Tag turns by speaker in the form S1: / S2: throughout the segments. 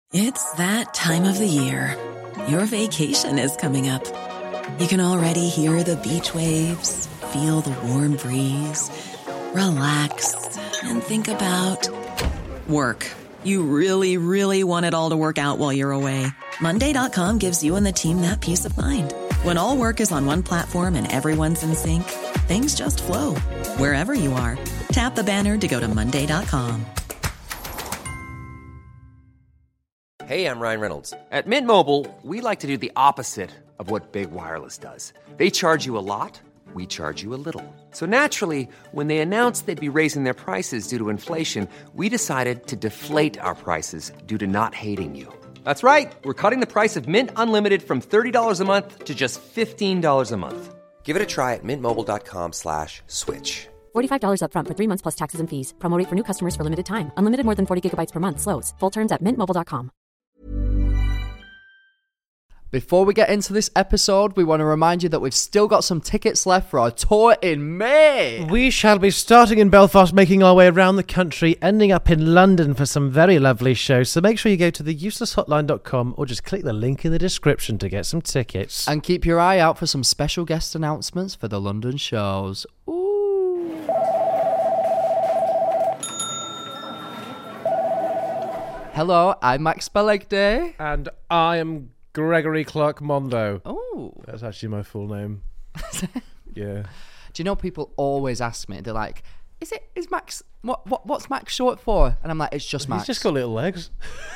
S1: It's that time of the year. Your vacation is coming up. You can already hear the beach waves, feel the warm breeze, relax, and think about work. You really, really want it all to work out while you're away. Monday.com gives you and the team that peace of mind. When all work is on one platform and everyone's in sync, things just flow. Wherever you are, tap the banner to go to Monday.com.
S2: Hey, I'm Ryan Reynolds. At Mint Mobile, we like to do the opposite of what Big Wireless does. They charge you a lot, we charge you a little. So naturally, when they announced they'd be raising their prices due to inflation, we decided to deflate our prices due to not hating you. That's right. We're cutting the price of Mint Unlimited from $30 a month to just $15 a month. Give it a try at mintmobile.com/switch.
S3: $45 up front for 3 months plus taxes and fees. Promo rate for new customers for limited time. Unlimited more than 40 gigabytes per month. Slows full terms at mintmobile.com.
S4: Before we get into this episode, we want to remind you that we've still got some tickets left for our tour in May.
S5: We shall be starting in Belfast, making our way around the country, ending up in London for some very lovely shows. So make sure you go to theuselesshotline.com or just click the link in the description to get some tickets.
S4: And keep your eye out for some special guest announcements for the London shows. Ooh. Hello, I'm Max Belegday.
S5: And I am Gregory Clark Mondo.
S4: Oh.
S5: That's actually my full name. Yeah.
S4: Do you know people always ask me, they're like, is Max, what's Max short for? And I'm like, it's just Max.
S5: He's just got little legs.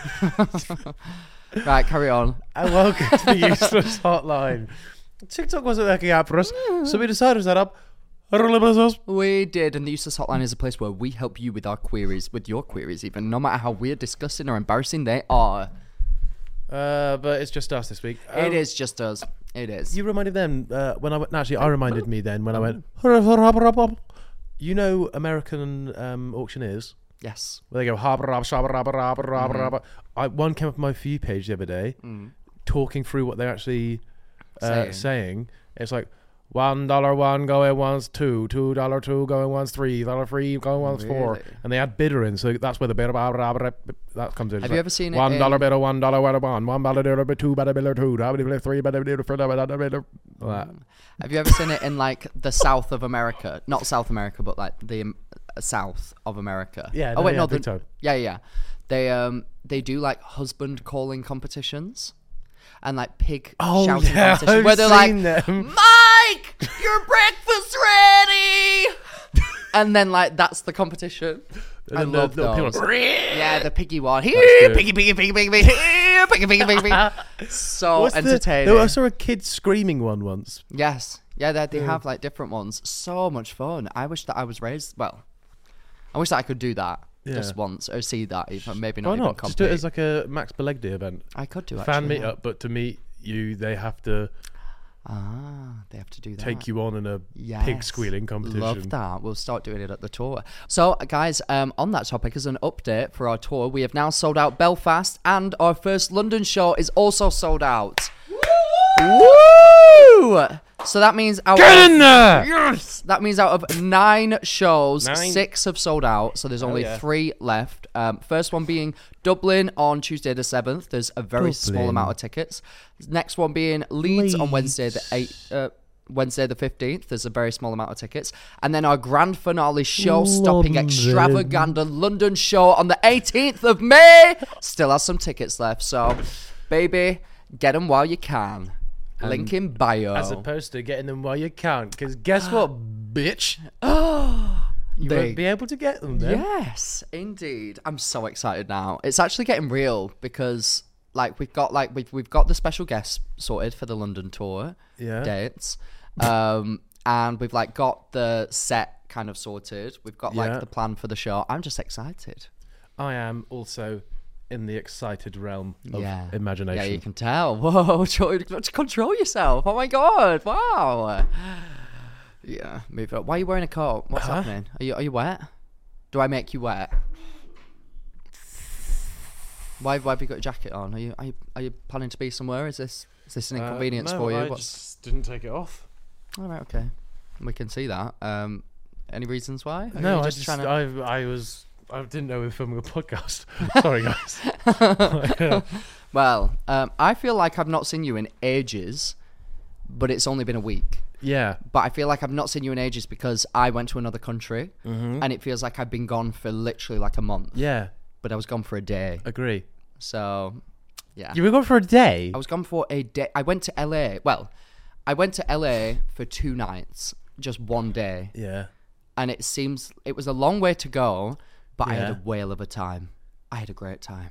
S4: Right, carry on.
S5: And welcome to the Useless Hotline. TikTok wasn't working out for us, so we decided to set up
S4: We did, and the Useless Hotline is a place where we help you with our queries, with your queries even, no matter how weird, disgusting, or embarrassing they are.
S5: But it's just us this week.
S4: It is just us. It is.
S5: You reminded them when I went. Actually, I reminded me then when I went. You know, American auctioneers.
S4: Yes.
S5: Where they go one came up on my For You page the other day, talking through what they're actually saying. It's like $1 one going once, $2 two going once, $3 free going once, $4, and they add bidder in, so that's where the bidder that comes in.
S4: Have you ever seen it?
S5: $1 bidder, $1 bidder, $1 bidder, $2 bidder, $2 $3 bidder.
S4: Have you ever seen it in like the South of America? Not South America, but like the South of America.
S5: Yeah. Big time.
S4: Yeah. They do like husband calling competitions. And like pig shouting competition where they're like, Mike, your breakfast's ready. And then like that's the competition. I love those. Yeah, the piggy one. Here, piggy. Here, piggy. So entertaining.
S5: I saw a kid screaming one once.
S4: Yes. Yeah, they have like different ones. So much fun. I wish that I was raised. Well, I wish that I could do that.
S5: Yeah.
S4: Just once, or see that, even maybe not.
S5: Why
S4: even
S5: not?
S4: compete.
S5: Just do it as like a Max Belegday event.
S4: I could do
S5: fan
S4: actually,
S5: meetup, but to meet you, they have to.
S4: They have to do that.
S5: Take you on in a pig squealing competition.
S4: Love that. We'll start doing it at the tour. So, guys, on that topic, as an update for our tour, we have now sold out Belfast, and our first London show is also sold out. Woo! So that means out
S5: Get in there!
S4: Yes! That means out of 9 shows,
S5: 9.
S4: 6 have sold out. So there's only 3 left. First one being Dublin on Tuesday the 7th. There's a very small amount of tickets. Next one being Leeds on Wednesday the 8th. Wednesday the 15th, there's a very small amount of tickets. And then our grand finale show-stopping extravaganza London show on the 18th of May still has some tickets left. So, baby, get them while you can. Link in bio.
S5: As opposed to getting them while you can't. Because guess what, bitch? You won't be able to get them then.
S4: Yes, indeed. I'm so excited now. It's actually getting real because like we've got the special guests sorted for the London tour dates. And we've like got the set kind of sorted. We've got like the plan for the show. I'm just excited.
S5: I am also in the excited realm of imagination.
S4: Yeah, you can tell. Whoa, control yourself. Oh my god, wow. Yeah, move up. Why are you wearing a coat? What's happening? Are you wet? Do I make you wet? Why have you got a jacket on? Are you planning to be somewhere? Is this an inconvenience for you?
S5: I just didn't take it off.
S4: All right, okay. We can see that. Any reasons why?
S5: No, I was I didn't know we were filming a podcast. Sorry, guys.
S4: Well, I feel like I've not seen you in ages, but it's only been a week.
S5: Yeah.
S4: But I feel like I've not seen you in ages because I went to another country, and it feels like I've been gone for literally like a month.
S5: Yeah.
S4: But I was gone for a day.
S5: Agree.
S4: So, yeah.
S5: You were gone for a day?
S4: I was gone for a day. I went to LA. Well, I went to LA for 2 nights, just one day.
S5: Yeah.
S4: And it was a long way to go, but I had
S5: Yeah.
S4: a whale of a time. I had a great time.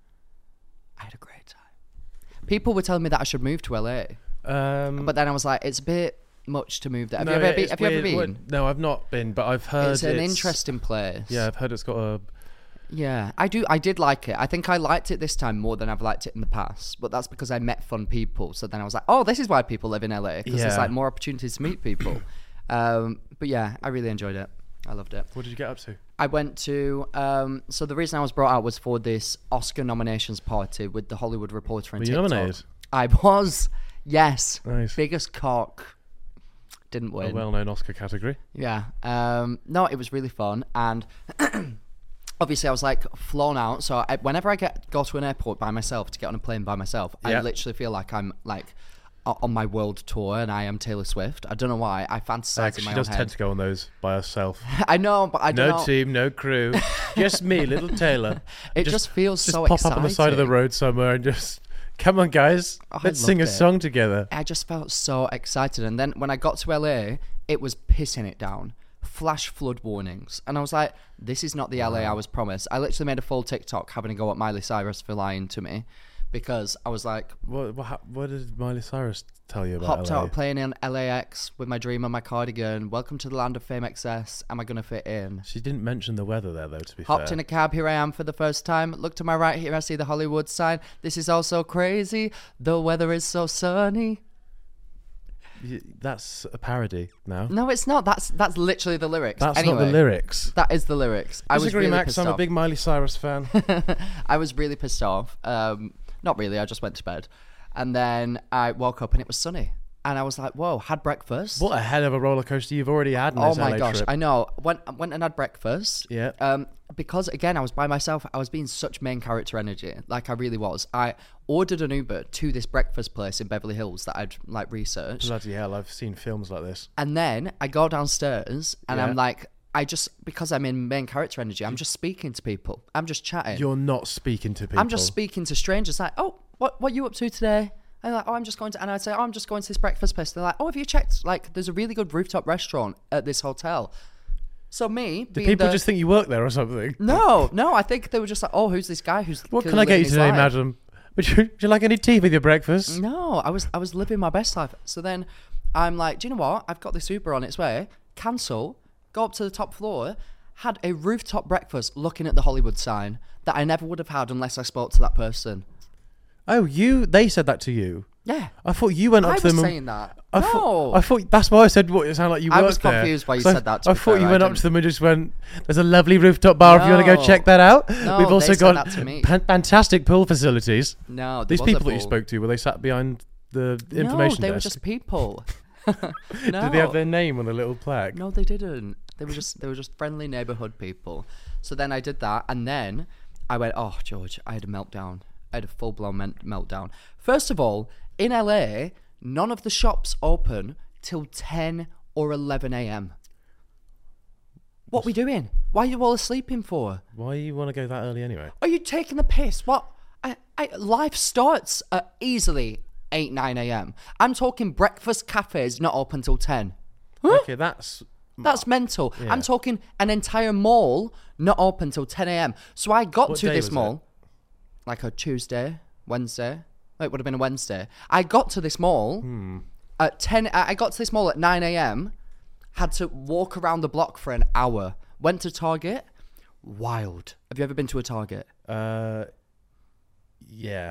S4: People were telling me that I should move to LA. But then I was like, it's a bit much to move there. Have you ever been?
S5: No, I've not been, but I've heard
S4: It's an interesting place.
S5: Yeah, I've heard it's got a...
S4: Yeah, I did like it. I think I liked it this time more than I've liked it in the past. But that's because I met fun people. So then I was like, oh, this is why people live in LA. Because there's like more opportunities to meet people. But yeah, I really enjoyed it. I loved it.
S5: What did you get up to?
S4: I went to... so the reason I was brought out was for this Oscar nominations party with the Hollywood Reporter and
S5: Were you
S4: TikTok.
S5: nominated?
S4: I was. Yes.
S5: Nice.
S4: Biggest cock. Didn't win.
S5: A well-known Oscar category.
S4: Yeah. No, it was really fun. And... obviously, I was like flown out. So whenever I go to an airport by myself to get on a plane by myself, I literally feel like I'm like on my world tour and I am Taylor Swift. I don't know why. I fantasize in my own head.
S5: She does tend to go on those by herself.
S4: I know, but I don't know.
S5: No team, no crew, just me, little Taylor.
S4: It just feels so
S5: pop
S4: exciting.
S5: up on the side of the road somewhere and just come on, guys, let's sing a song together.
S4: I just felt so excited, and then when I got to LA, it was pissing it down. Flash flood warnings, and I was like, this is not the LA I was promised. I literally made a full TikTok having a go at Miley Cyrus for lying to me, because I was like,
S5: what did Miley Cyrus tell you about
S4: hopped
S5: LA?
S4: out playing in LAX with my dream on my cardigan, welcome to the land of fame excess, am I gonna fit in?
S5: She didn't mention the weather there though, to be
S4: Hopped
S5: fair.
S4: in a cab, here I am for the first time. Look to my right, here I see the Hollywood sign. This is all so crazy, the weather is so sunny.
S5: That's a parody now.
S4: No, it's not. That's literally the lyrics.
S5: That's
S4: anyway,
S5: not the lyrics.
S4: That is the lyrics. I was
S5: Disagree,
S4: really
S5: Max.
S4: pissed
S5: I'm
S4: off.
S5: a big Miley Cyrus fan.
S4: I was really pissed off. Not really. I just went to bed, and then I woke up and it was sunny. And I was like, "Whoa!" Had breakfast.
S5: What a hell of a roller coaster you've already had in
S4: Oh
S5: this
S4: my
S5: LA
S4: gosh!
S5: trip.
S4: I know. Went and had breakfast.
S5: Yeah.
S4: Because again, I was by myself. I was being such main character energy, like I really was. I ordered an Uber to this breakfast place in Beverly Hills that I'd like researched.
S5: Bloody hell! I've seen films like this.
S4: And then I go downstairs and I'm like, because I'm in main character energy, I'm just speaking to people. I'm just chatting.
S5: You're not speaking to people.
S4: I'm just speaking to strangers. Like, oh, what are you up to today? And they're like, oh, I'm just going to, and I'd say, oh, I'm just going to this breakfast place. They're like, oh, have you checked? Like, there's a really good rooftop restaurant at this hotel. So
S5: Do people just think you work there or something?
S4: No, I think they were just like, oh, who's this guy who's
S5: What can I get you today, madam? Would you like any tea with your breakfast?
S4: No, I was living my best life. So then I'm like, do you know what? I've got this Uber on its way. Cancel. Go up to the top floor. Had a rooftop breakfast looking at the Hollywood sign that I never would have had unless I spoke to that person.
S5: Oh, they said that to you?
S4: Yeah.
S5: I thought you went up to them.
S4: I was saying that.
S5: I thought that's why I said what it sounded like you worked
S4: I was
S5: there.
S4: confused why you said that.
S5: I thought you went up to them and just went, "There's a lovely rooftop bar if you want to go check that out."
S4: No,
S5: We've also
S4: they said
S5: got
S4: that to me.
S5: fantastic pool facilities.
S4: No,
S5: These people that you spoke to, were they sat behind the information
S4: they were
S5: desk?
S4: just people. No.
S5: Did they have their name on a little plaque?
S4: No, they didn't. They were just friendly neighborhood people. So then I did that, and then I went, oh, George, I had a meltdown. I had a full-blown meltdown. First of all, in LA, none of the shops open till 10 or 11 a.m. What are we doing? Why are you all sleeping for?
S5: Why you want to go that early anyway?
S4: Are you taking the piss? What? Life starts at easily 8, 9 a.m. I'm talking breakfast cafes not open till 10. Huh?
S5: Okay, that's
S4: mental.
S5: Yeah.
S4: I'm talking an entire mall not open till 10 a.m. So I got
S5: What
S4: to
S5: day
S4: this
S5: was
S4: mall like a Tuesday, Wednesday. It would have been a Wednesday. I got to this mall at 10. I got to this mall at 9 a.m. Had to walk around the block for an hour. Went to Target. Wild. Have you ever been to a Target?
S5: Yeah.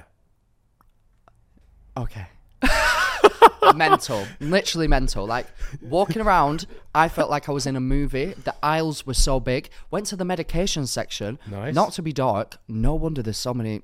S4: Okay. Mental. Literally mental. Like, walking around, I felt like I was in a movie. The aisles were so big. Went to the medication section.
S5: Nice.
S4: Not to be dark. No wonder there's so many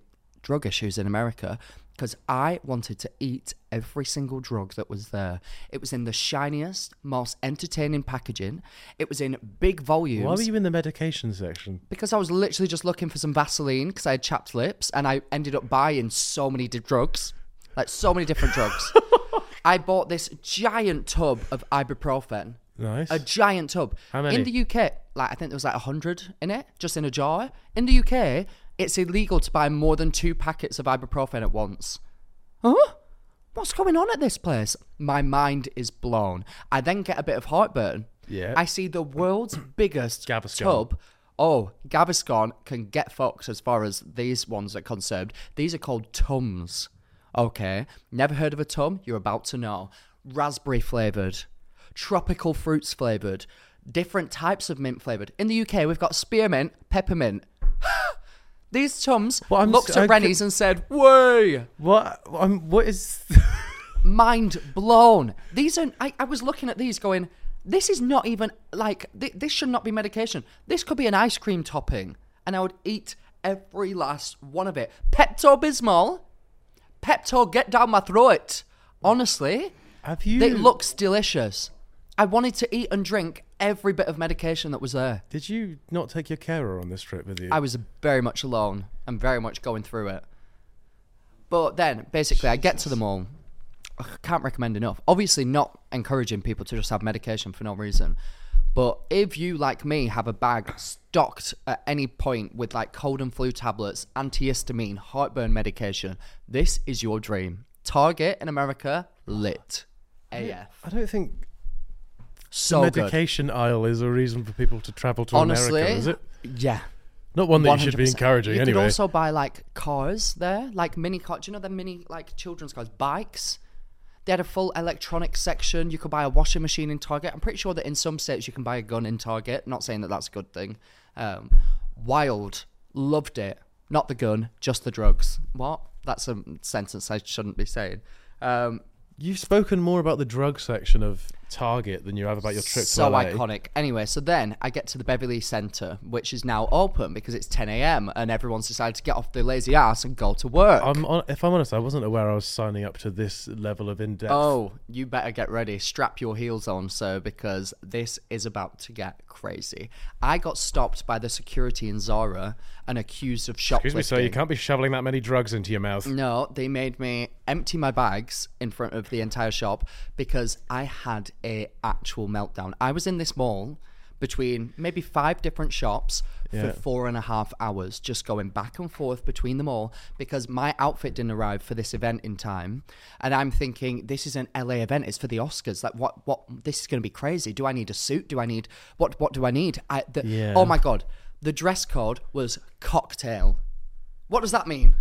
S4: drug issues in America because I wanted to eat every single drug that was there. It was in the shiniest, most entertaining packaging. It was in big volumes.
S5: Why were you in the medication section?
S4: Because I was literally just looking for some Vaseline because I had chapped lips, and I ended up buying so many drugs. Like, so many different drugs. I bought this giant tub of ibuprofen.
S5: Nice.
S4: A giant tub.
S5: How many?
S4: In the UK, like, I think there was like 100 in it, just in a jar. In the UK, it's illegal to buy more than 2 packets of ibuprofen at once. Huh? What's going on at this place? My mind is blown. I then get a bit of heartburn.
S5: Yeah.
S4: I see the world's biggest
S5: Gaviscon.
S4: tub. Oh, Gaviscon can get fucked as far as these ones are concerned. These are called Tums. Okay. Never heard of a Tum? You're about to know. Raspberry flavoured. Tropical fruits flavoured. Different types of mint flavoured. In the UK, we've got spearmint, peppermint. These Tums looked at Rennie's and said, "Way!"
S5: What is...
S4: Mind blown. These are... I was looking at these going, this is not even... Like, this should not be medication. This could be an ice cream topping. And I would eat every last one of it. Pepto-Bismol. Pepto, get down my throat. Honestly, it looks delicious. I wanted to eat and drink every bit of medication that was there.
S5: Did you not take your carer on this trip with you?
S4: I was very much alone and very much going through it. But then, basically, I get to the mall. I can't recommend enough. Obviously, not encouraging people to just have medication for no reason. But if you, like me, have a bag stocked at any point with like cold and flu tablets, antihistamine, heartburn medication, this is your dream. Target in America, lit. AF.
S5: I don't think
S4: so
S5: the medication aisle is a reason for people to travel to
S4: Honestly,
S5: America, is it?
S4: Yeah.
S5: Not one that
S4: 100%.
S5: you should be encouraging,
S4: You
S5: anyway.
S4: could also buy like cars there, like mini cars. Do you know the mini like children's cars? Bikes. They had a full electronics section. You could buy a washing machine in Target. I'm pretty sure that in some states you can buy a gun in Target. Not saying that that's a good thing. Wild. Loved it. Not the gun, just the drugs. What? That's a sentence I shouldn't be saying.
S5: You've spoken more about the drug section of Target than you have about your trip to LA.
S4: So iconic. Anyway, so then I get to the Beverly Center, which is now open because it's 10 a.m. and everyone's decided to get off their lazy ass and go to work.
S5: If I'm honest, I wasn't aware I was signing up to this level of in-depth.
S4: Oh, you better get ready. Strap your heels on, sir, because this is about to get crazy. I got stopped by the security in Zara and accused of shoplifting.
S5: Excuse me, sir, you can't be shoveling that many drugs into your mouth.
S4: No, they made me empty my bags in front of the entire shop because I had a actual meltdown. I was in this mall between maybe 5 different shops for 4.5 hours, just going back and forth between them all because my outfit didn't arrive for this event in time. And I'm thinking, this is an LA event, it's for the Oscars. Like, what this is going to be crazy. Do I need a suit? Do I need, what do I need? Oh my God, the dress code was cocktail. What does that mean?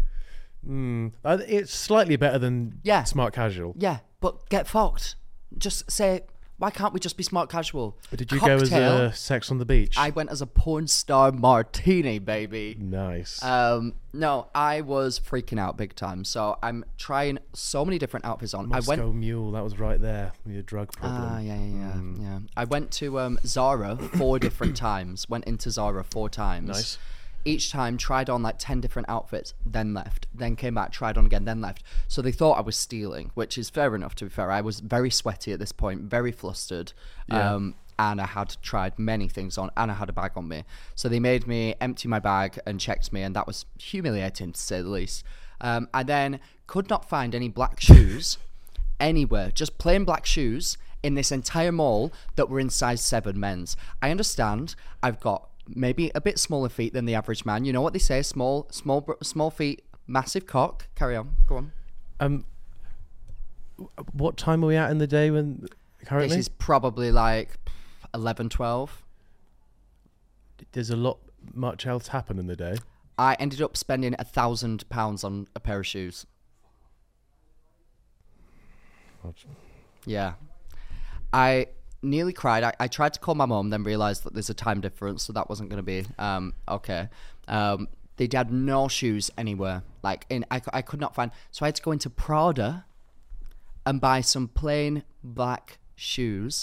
S5: It's slightly better than smart casual.
S4: Yeah, but get fucked. Just say, why can't we just be smart casual?
S5: Did you go as a Sex on the Beach?
S4: I went as a porn star martini, baby.
S5: Nice.
S4: No, I was freaking out big time. So I'm trying so many different outfits on.
S5: Moscow Mule, that was right there. Your drug problem.
S4: Yeah. I went to Zara 4 different times. Went into Zara 4 times.
S5: Nice.
S4: Each time tried on like 10 different outfits, then left, then came back, tried on again, then left. So they thought I was stealing, which is fair enough, to be fair. I was very sweaty at this point, very flustered. And I had tried many things on, and I had a bag on me. So they made me empty my bag and checked me, and that was humiliating, to say the least. I then could not find any black shoes anywhere, just plain black shoes in this entire mall that were in size 7 men's. I understand I've got maybe a bit smaller feet than the average man. You know what they say, small feet, massive cock. Carry on, go on.
S5: What time are we at in the day when currently?
S4: This is probably like 11, 12.
S5: There's much else happen in the day.
S4: I ended up spending £1,000 on a pair of shoes. Yeah. I nearly cried. I tried to call my mum, then realised that there's a time difference, so that wasn't going to be okay. They had no shoes anywhere. I could not find... So I had to go into Prada and buy some plain black shoes.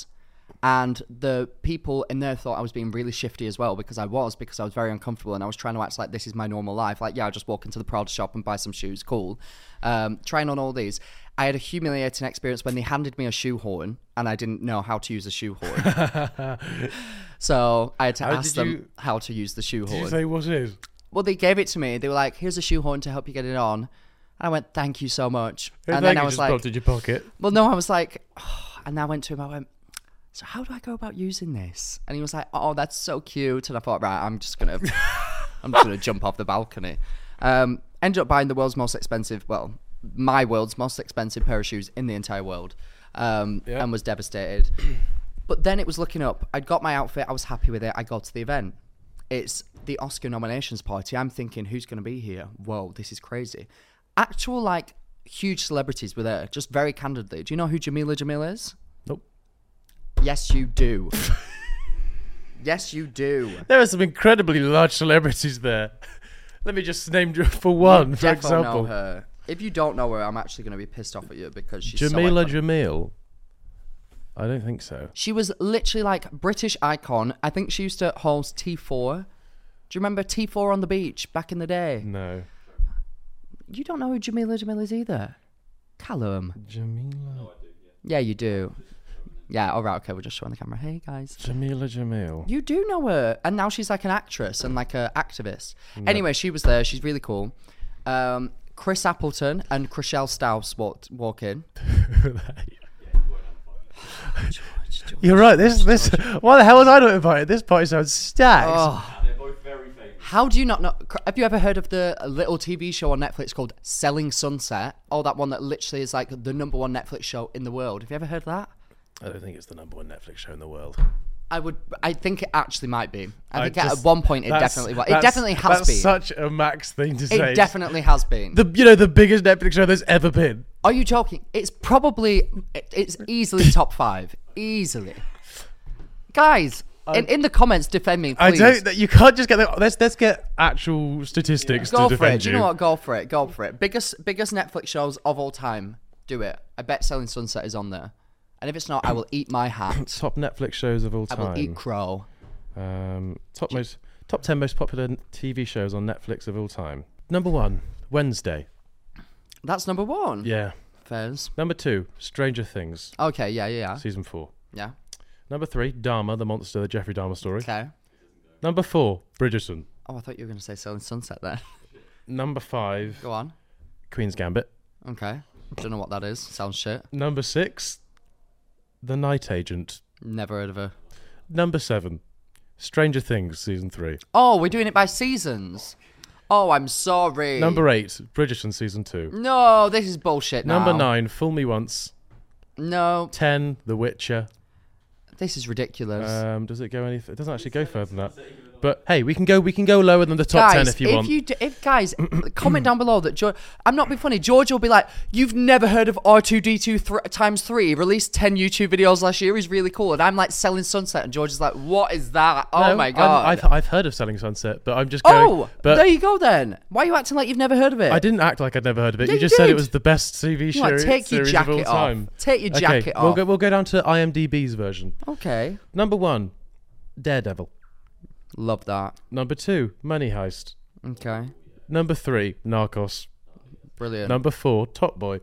S4: And the people in there thought I was being really shifty as well, because I was very uncomfortable and I was trying to act like this is my normal life. Like, yeah, I'll just walk into the Prada shop and buy some shoes. Cool. Trying on all these. I had a humiliating experience when they handed me a shoehorn and I didn't know how to use a shoehorn. So I had to ask them how to use the shoehorn.
S5: Did you say what it is?
S4: Well, they gave it to me. They were like, here's a shoehorn to help you get it on. And I went, thank you so much.
S5: And then I was like, in your pocket.
S4: Well, no, I was like, oh. And I went to him, I went, so how do I go about using this? And he was like, oh, that's so cute. And I thought, right, I'm just gonna jump off the balcony. Ended up buying the world's most expensive, well, my world's most expensive pair of shoes in the entire world, and was devastated. But then it was looking up. I'd got my outfit. I was happy with it. I got to the event. It's the Oscar nominations party. I'm thinking, who's going to be here? Whoa, this is crazy. Actual, like, huge celebrities were there, just very candidly. Do you know who Jamila Jamil is?
S5: Nope.
S4: Yes, you do. Yes, you do.
S5: There are some incredibly large celebrities there. Let me just name for one, for example.
S4: Know her. If you don't know her, I'm actually going to be pissed off at you because she's
S5: Jamila
S4: so
S5: Jamil. I don't think so.
S4: She was literally like British icon. I think she used to host T4. Do you remember T4 on the beach back in the day?
S5: No.
S4: You don't know who Jamila Jamil is either? Callum.
S5: Jamila?
S4: No, I do, yeah, you do. Yeah, all right, okay, we'll just show on the camera. Hey, guys.
S5: Jamila Jamil.
S4: You do know her. And now she's like an actress and like an activist. No. Anyway, she was there. She's really cool. Chris Appleton and Chriselle Staus walk in. George.
S5: You're right. This. Why the hell was I not invited? This party sounds stacked.
S4: Oh. They're both very famous. How do you not know? Have you ever heard of the little TV show on Netflix called Selling Sunset? Oh, that one that literally is like the number one Netflix show in the world. Have you ever heard of that?
S5: I don't think it's the number one Netflix show in the world.
S4: I think it actually might be. I think at one point it definitely was. It definitely has been.
S5: That's such a Max thing to say.
S4: It definitely has been.
S5: The biggest Netflix show there's ever been.
S4: Are you joking? It's easily top 5. Easily. Guys, in the comments, defend me, please.
S5: I don't. You can't just get the. Let's get actual statistics to defend you.
S4: Do you know what? Go for it. Go for it. Biggest Netflix shows of all time. Do it. I bet Selling Sunset is on there. And if it's not, I will eat my hat.
S5: Top Netflix shows of all time.
S4: I will eat crow.
S5: Top 10 most popular TV shows on Netflix of all time. Number 1, Wednesday.
S4: That's number 1?
S5: Yeah.
S4: Fairs.
S5: Number 2, Stranger Things.
S4: Okay, yeah.
S5: Season 4.
S4: Yeah.
S5: Number 3, Dahmer, the monster, the Jeffrey Dahmer story.
S4: Okay.
S5: Number 4, Bridgerton.
S4: Oh, I thought you were going to say Selling Sunset there.
S5: Number 5.
S4: Go on.
S5: Queen's Gambit.
S4: Okay. Don't know what that is. Sounds shit.
S5: Number 6, The Night Agent.
S4: Never heard of her.
S5: Number 7, Stranger Things Season 3.
S4: Oh, we're doing it by seasons. Oh, I'm sorry.
S5: Number 8, Bridgerton Season 2.
S4: No, this is bullshit now.
S5: Number 9, Fool Me Once.
S4: No.
S5: 10, The Witcher.
S4: This is ridiculous.
S5: Does it go any? It doesn't actually go further than that. But hey, we can go lower than the top 10 if you want.
S4: Guys, comment down below that George. I'm not being funny. George will be like, "You've never heard of R2D2 times 3? He released 10 YouTube videos last year. He's really cool." And I'm like, Selling Sunset, and George is like, "What is that? Oh my god!"
S5: I've heard of Selling Sunset, but I'm just going.
S4: Oh, but there you go then. Why are you acting like you've never heard of it?
S5: I didn't act like I'd never heard of it. You just said it was the best TV show series of all time.
S4: Take your jacket off.
S5: We'll go down to IMDb's version.
S4: Okay.
S5: Number 1, Daredevil.
S4: Love that.
S5: Number 2, Money Heist.
S4: Okay.
S5: Number 3, Narcos.
S4: Brilliant.
S5: Number 4, Top Boy.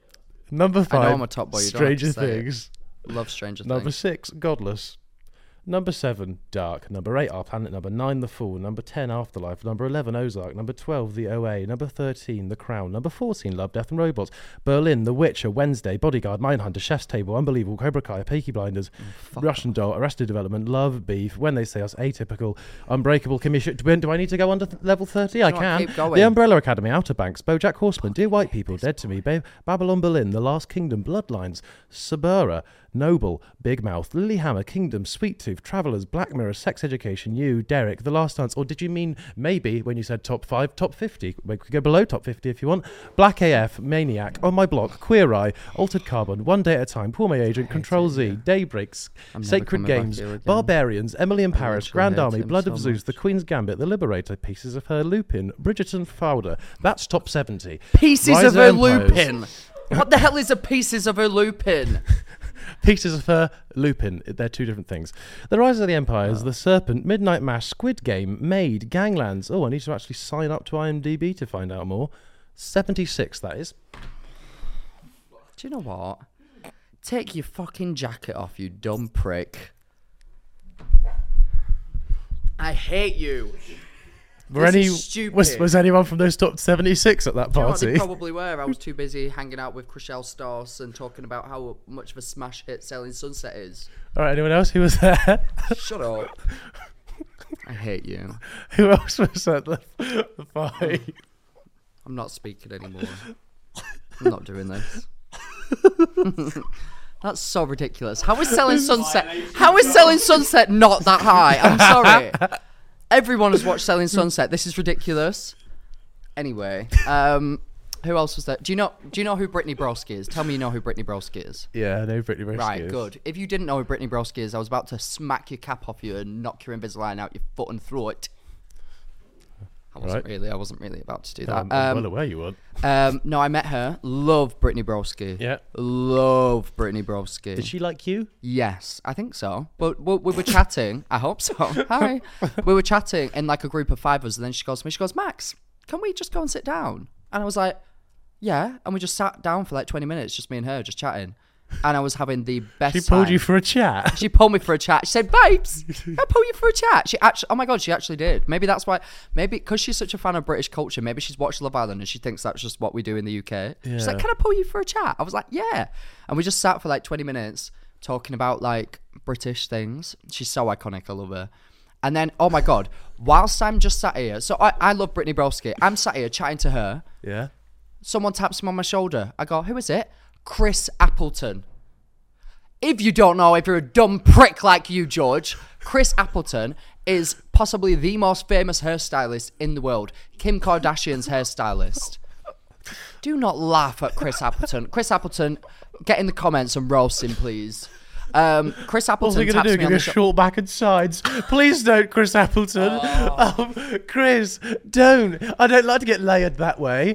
S5: Number 5,
S4: I know I'm a Top Boy. You
S5: Stranger Things.
S4: Love Stranger Things.
S5: Number 6, Godless. Number 7, Dark. Number 8, Our Planet. Number 9, The Fall. Number 10, Afterlife. Number 11, Ozark. Number 12, The OA. Number 13, The Crown. Number 14, Love, Death and Robots. Berlin, The Witcher, Wednesday, Bodyguard, Mindhunter, Chef's Table, Unbelievable, Cobra Kai, Peaky Blinders, Russian Doll, Arrested Development, Love, Beef, When They Say Us, Atypical, Unbreakable, Commission. Do I need to go under level 30? I can.
S4: Keep going.
S5: The Umbrella Academy, Outer Banks, BoJack Horseman, Dear White People, Dead to Me, Babylon Berlin, The Last Kingdom, Bloodlines, Sabura, Noble, Big Mouth, Lilyhammer, Kingdom, Sweet Tooth, Travellers, Black Mirror, Sex Education, You, Derek, The Last Dance, or did you mean maybe when you said top 5, top 50? We could go below top 50 if you want. Black AF, Maniac, On My Block, Queer Eye, Altered Carbon, One Day at a Time, Poor My Agent, Control Z, Daybreaks, Sacred Games, Barbarians, Emily in Paris, Grand Army, Blood of Zeus, The Queen's Gambit, The Liberator, Pieces of Her, Lupin, Bridgerton, Fowler. That's top 70.
S4: Pieces of Her Lupin. What the hell is a Pieces of Her Lupin?
S5: Pieces of fur, Lupin. They're two different things. The Rise of the Empires, The Serpent, Midnight Mass, Squid Game, Maid, Ganglands. Oh, I need to actually sign up to IMDb to find out more. 76, that is.
S4: Do you know what? Take your fucking jacket off, you dumb prick. I hate you.
S5: Was anyone from those top 76 at that
S4: Do you know what?
S5: party?
S4: They probably were. I was too busy hanging out with Chriselle Stoss and talking about how much of a smash hit Selling Sunset is.
S5: All right, anyone else who was there?
S4: Shut up. I hate you.
S5: Who else was at the party?
S4: I'm not speaking anymore. I'm not doing this. That's so ridiculous. How is Selling Sunset? How is Selling Sunset not that high? I'm sorry. Everyone has watched Selling Sunset. This is ridiculous. Anyway, who else was there? Do you know who Brittany Broski is? Tell me you know who Brittany Broski is.
S5: Yeah, I know Brittany Broski.
S4: Right, good. If you didn't know who Brittany Broski is, I was about to smack your cap off you and knock your Invisalign out your foot and throat. I wasn't really about to do that.
S5: I'm well aware you would.
S4: No, I met her. Love Brittany Broski.
S5: Yeah.
S4: Love Brittany Broski.
S5: Did she like you?
S4: Yes, I think so. But we were chatting. I hope so. Hi. We were chatting in like a group of 5 of us, and then she goes to me, she goes, Max, can we just go and sit down? And I was like, yeah. And we just sat down for like 20 minutes, just me and her, just chatting. And I was having the best time.
S5: She pulled you for a chat?
S4: She pulled me for a chat. She said, babes, can I pull you for a chat? She actually, oh my God, she actually did. Maybe that's why, because she's such a fan of British culture, maybe she's watched Love Island and she thinks that's just what we do in the UK. Yeah. She's like, can I pull you for a chat? I was like, yeah. And we just sat for like 20 minutes talking about like British things. She's so iconic. I love her. And then, oh my God, whilst I'm just sat here, so I love Brittany Broski. I'm sat here chatting to her.
S5: Yeah.
S4: Someone taps me on my shoulder. I go, who is it? Chris Appleton. If you don't know, if you're a dumb prick like you, George, Chris Appleton is possibly the most famous hairstylist in the world. Kim Kardashian's hairstylist. Do not laugh at Chris Appleton. Chris Appleton, get in the comments and roast him, please. Chris Appleton.
S5: What's he going to do? Give me a short back and sides. Please don't, Chris Appleton. Chris, don't. I don't like to get layered that way.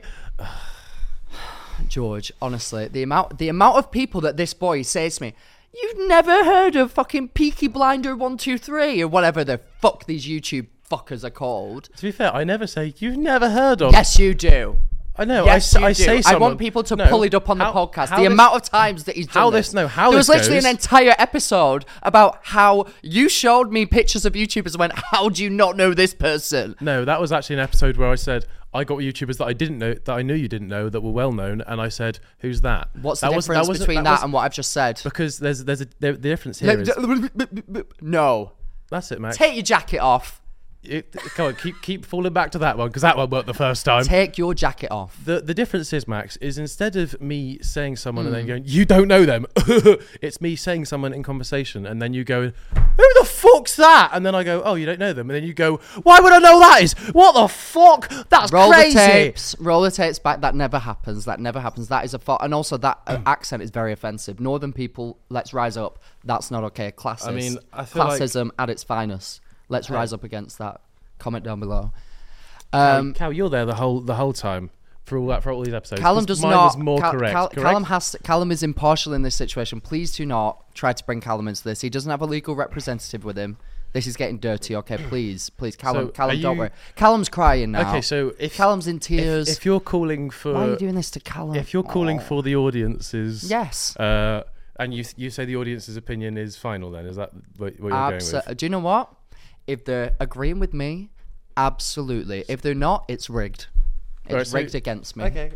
S4: George, honestly, the amount of people that this boy says to me, you've never heard of fucking Peaky Blinder 123 or whatever the fuck these YouTube fuckers are called.
S5: To be fair, I never say you've never heard of.
S4: Yes, you do.
S5: I know.
S4: Yes,
S5: I say someone.
S4: I want people to pull it up on the podcast. The amount of times that he's done this.
S5: There
S4: was literally an entire episode about how you showed me pictures of YouTubers and went, how do you not know this person?
S5: No, that was actually an episode where I said, I got YouTubers that I didn't know, that I knew you didn't know, that were well known, and I said, "Who's that?"
S4: What's the difference between that and what I've just said?
S5: Because the difference here is
S4: no.
S5: That's it, Max.
S4: Take your jacket off.
S5: Come on, keep falling back to that one because that one worked the first time.
S4: Take your jacket off.
S5: The difference is, Max, is instead of me saying someone and then going, "You don't know them," it's me saying someone in conversation and then you go, "Who the fuck's that?" And then I go, "Oh, you don't know them," and then you go, "Why would I know that is? What the fuck? That's crazy."
S4: Roll the tapes back. That never happens. That is a fault. And also that accent is very offensive. Northern people, let's rise up. That's not okay. Classist.
S5: I mean, I feel
S4: classism at its finest. Let's rise up against that. Comment down below.
S5: Cal, you're there the whole time for all these episodes.
S4: Callum does
S5: mine
S4: not.
S5: Was more correct.
S4: Callum is impartial in this situation. Please do not try to bring Callum into this. He doesn't have a legal representative with him. This is getting dirty. Okay, please, Callum.
S5: So
S4: Callum, don't worry. Callum's crying now.
S5: Okay, so if
S4: Callum's in tears.
S5: If you're calling for,
S4: why are you doing this to Callum?
S5: If you're calling for the audience's,
S4: yes.
S5: And you say the audience's opinion is final, then is that what you're going with?
S4: Do you know what? If they're agreeing with me, absolutely. If they're not, it's rigged. It's rigged against me.
S5: Okay.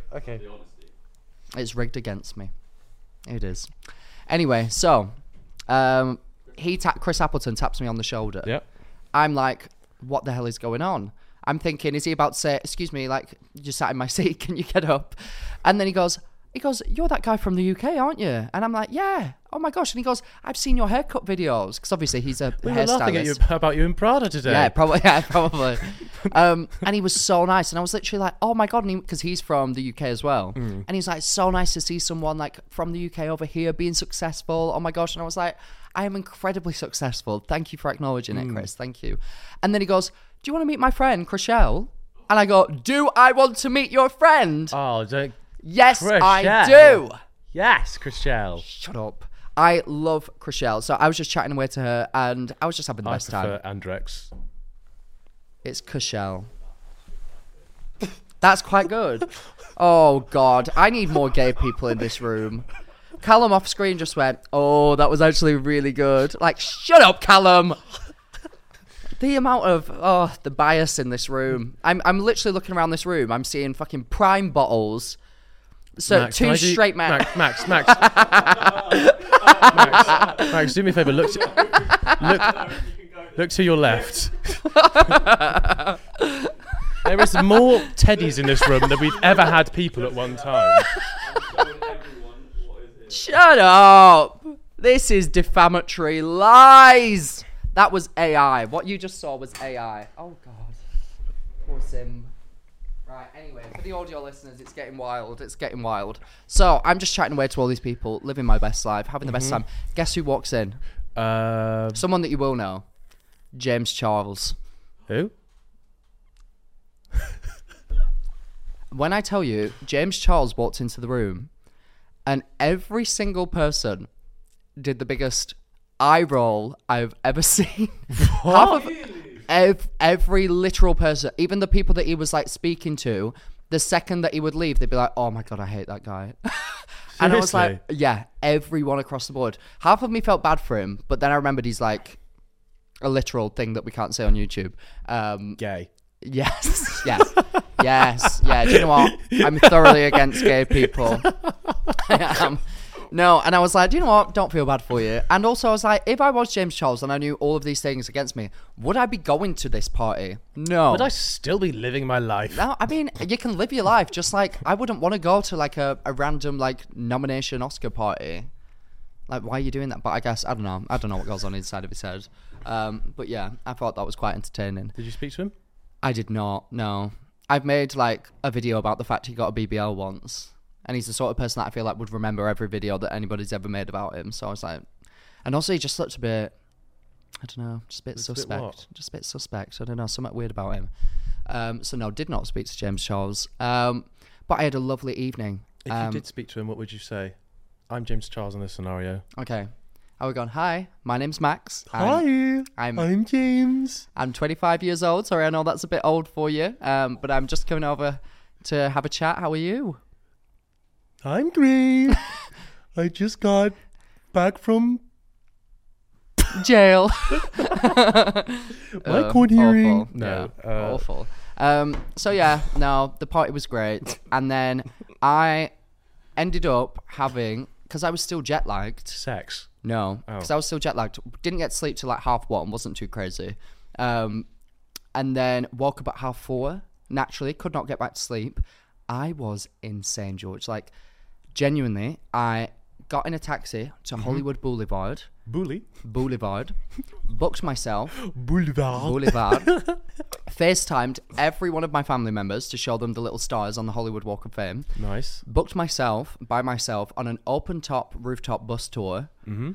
S4: It's rigged against me. It is. Anyway, so Chris Appleton taps me on the shoulder.
S5: Yep.
S4: I'm like, what the hell is going on? I'm thinking, is he about to say, excuse me, like, you just sat in my seat, can you get up? And then he goes, you're that guy from the UK, aren't you? And I'm like, yeah. Oh my gosh. And he goes, I've seen your haircut videos. Because obviously he's a
S5: we
S4: hairstylist.
S5: were laughing about you in Prada today.
S4: Yeah, probably. And he was so nice. And I was literally like, oh my God. Because he's from the UK as well. And he's like, so nice to see someone like from the UK over here being successful. Oh my gosh. And I was like, I am incredibly successful. Thank you for acknowledging it, Chris. Thank you. And then he goes, do you want to meet my friend, Chriselle? And I go, do I want to meet your friend?
S5: Oh, don't.
S4: Yes,
S5: Chriselle.
S4: I do.
S5: Yes, Chriselle.
S4: Shut up. I love Chriselle. So I was just chatting away to her, and I was just having the best time.
S5: I prefer Andrex.
S4: It's Chriselle. That's quite good. Oh, God. I need more gay people in this room. Callum off screen just went, oh, that was actually really good. Like, shut up, Callum. The amount of, the bias in this room. I'm literally looking around this room. I'm seeing fucking prime bottles. So,
S5: Max,
S4: two straight men.
S5: Max. Max, do me a favour. Look to your left. There is more teddies in this room than we've ever had people at one time.
S4: Shut up. This is defamatory lies. That was AI. What you just saw was AI. Oh, God. Poor Sim. Right, anyway, for the audio listeners, it's getting wild. It's getting wild. So, I'm just chatting away to all these people, living my best life, having the best time. Guess who walks in? Someone that you will know. James Charles.
S5: Who?
S4: When I tell you, James Charles walked into the room, and every single person did the biggest eye roll I've ever seen. Half of every literal person, even the people that he was like speaking to, the second that he would leave, they'd be like, oh my God, I hate that guy. And I was like, yeah, everyone across the board. Half of me felt bad for him, but then I remembered he's like a literal thing that we can't say on YouTube.
S5: Gay.
S4: Yes. Yes. Yeah. Do you know what? I'm thoroughly against gay people. No, and I was like, do you know what? Don't feel bad for you. And also I was like, if I was James Charles and I knew all of these things against me, would I be going to this party? No.
S5: Would I still be living my life?
S4: No, I mean, you can live your life. Just like, I wouldn't want to go to like a random like nomination Oscar party. Like, why are you doing that? But I guess, I don't know what goes on inside of his head. But yeah, I thought that was quite entertaining.
S5: Did you speak to him?
S4: I did not, no. I've made like a video about the fact he got a BBL once. And he's the sort of person that I feel like would remember every video that anybody's ever made about him. So I was like... And also he just looked a bit... I don't know, just a bit suspect. Just a bit suspect. I don't know, something weird about him. So no, did not speak to James Charles. But I had a lovely evening.
S5: If you did speak to him, what would you say? I'm James Charles in this scenario.
S4: Okay. I would go, hi, my name's Max.
S5: Hi, I'm James.
S4: I'm 25 years old. Sorry, I know that's a bit old for you. But I'm just coming over to have a chat. How are you?
S5: I'm great. I just got back from
S4: jail.
S5: My court hearing.
S4: Awful. No, awful. So yeah, no, the party was great, and then I ended up having, because I was still jet lagged.
S5: Sex.
S4: No, because I was still jet lagged. Didn't get sleep till like 1:30. Wasn't too crazy. And then woke up at 4:30. Naturally, could not get back to sleep. I was insane, George. Like, genuinely, I got in a taxi to Hollywood Boulevard. Boulevard. Booked myself. Boulevard. FaceTimed every one of my family members to show them the little stars on the Hollywood Walk of Fame.
S5: Nice.
S4: Booked myself, by myself, on an open-top rooftop bus tour.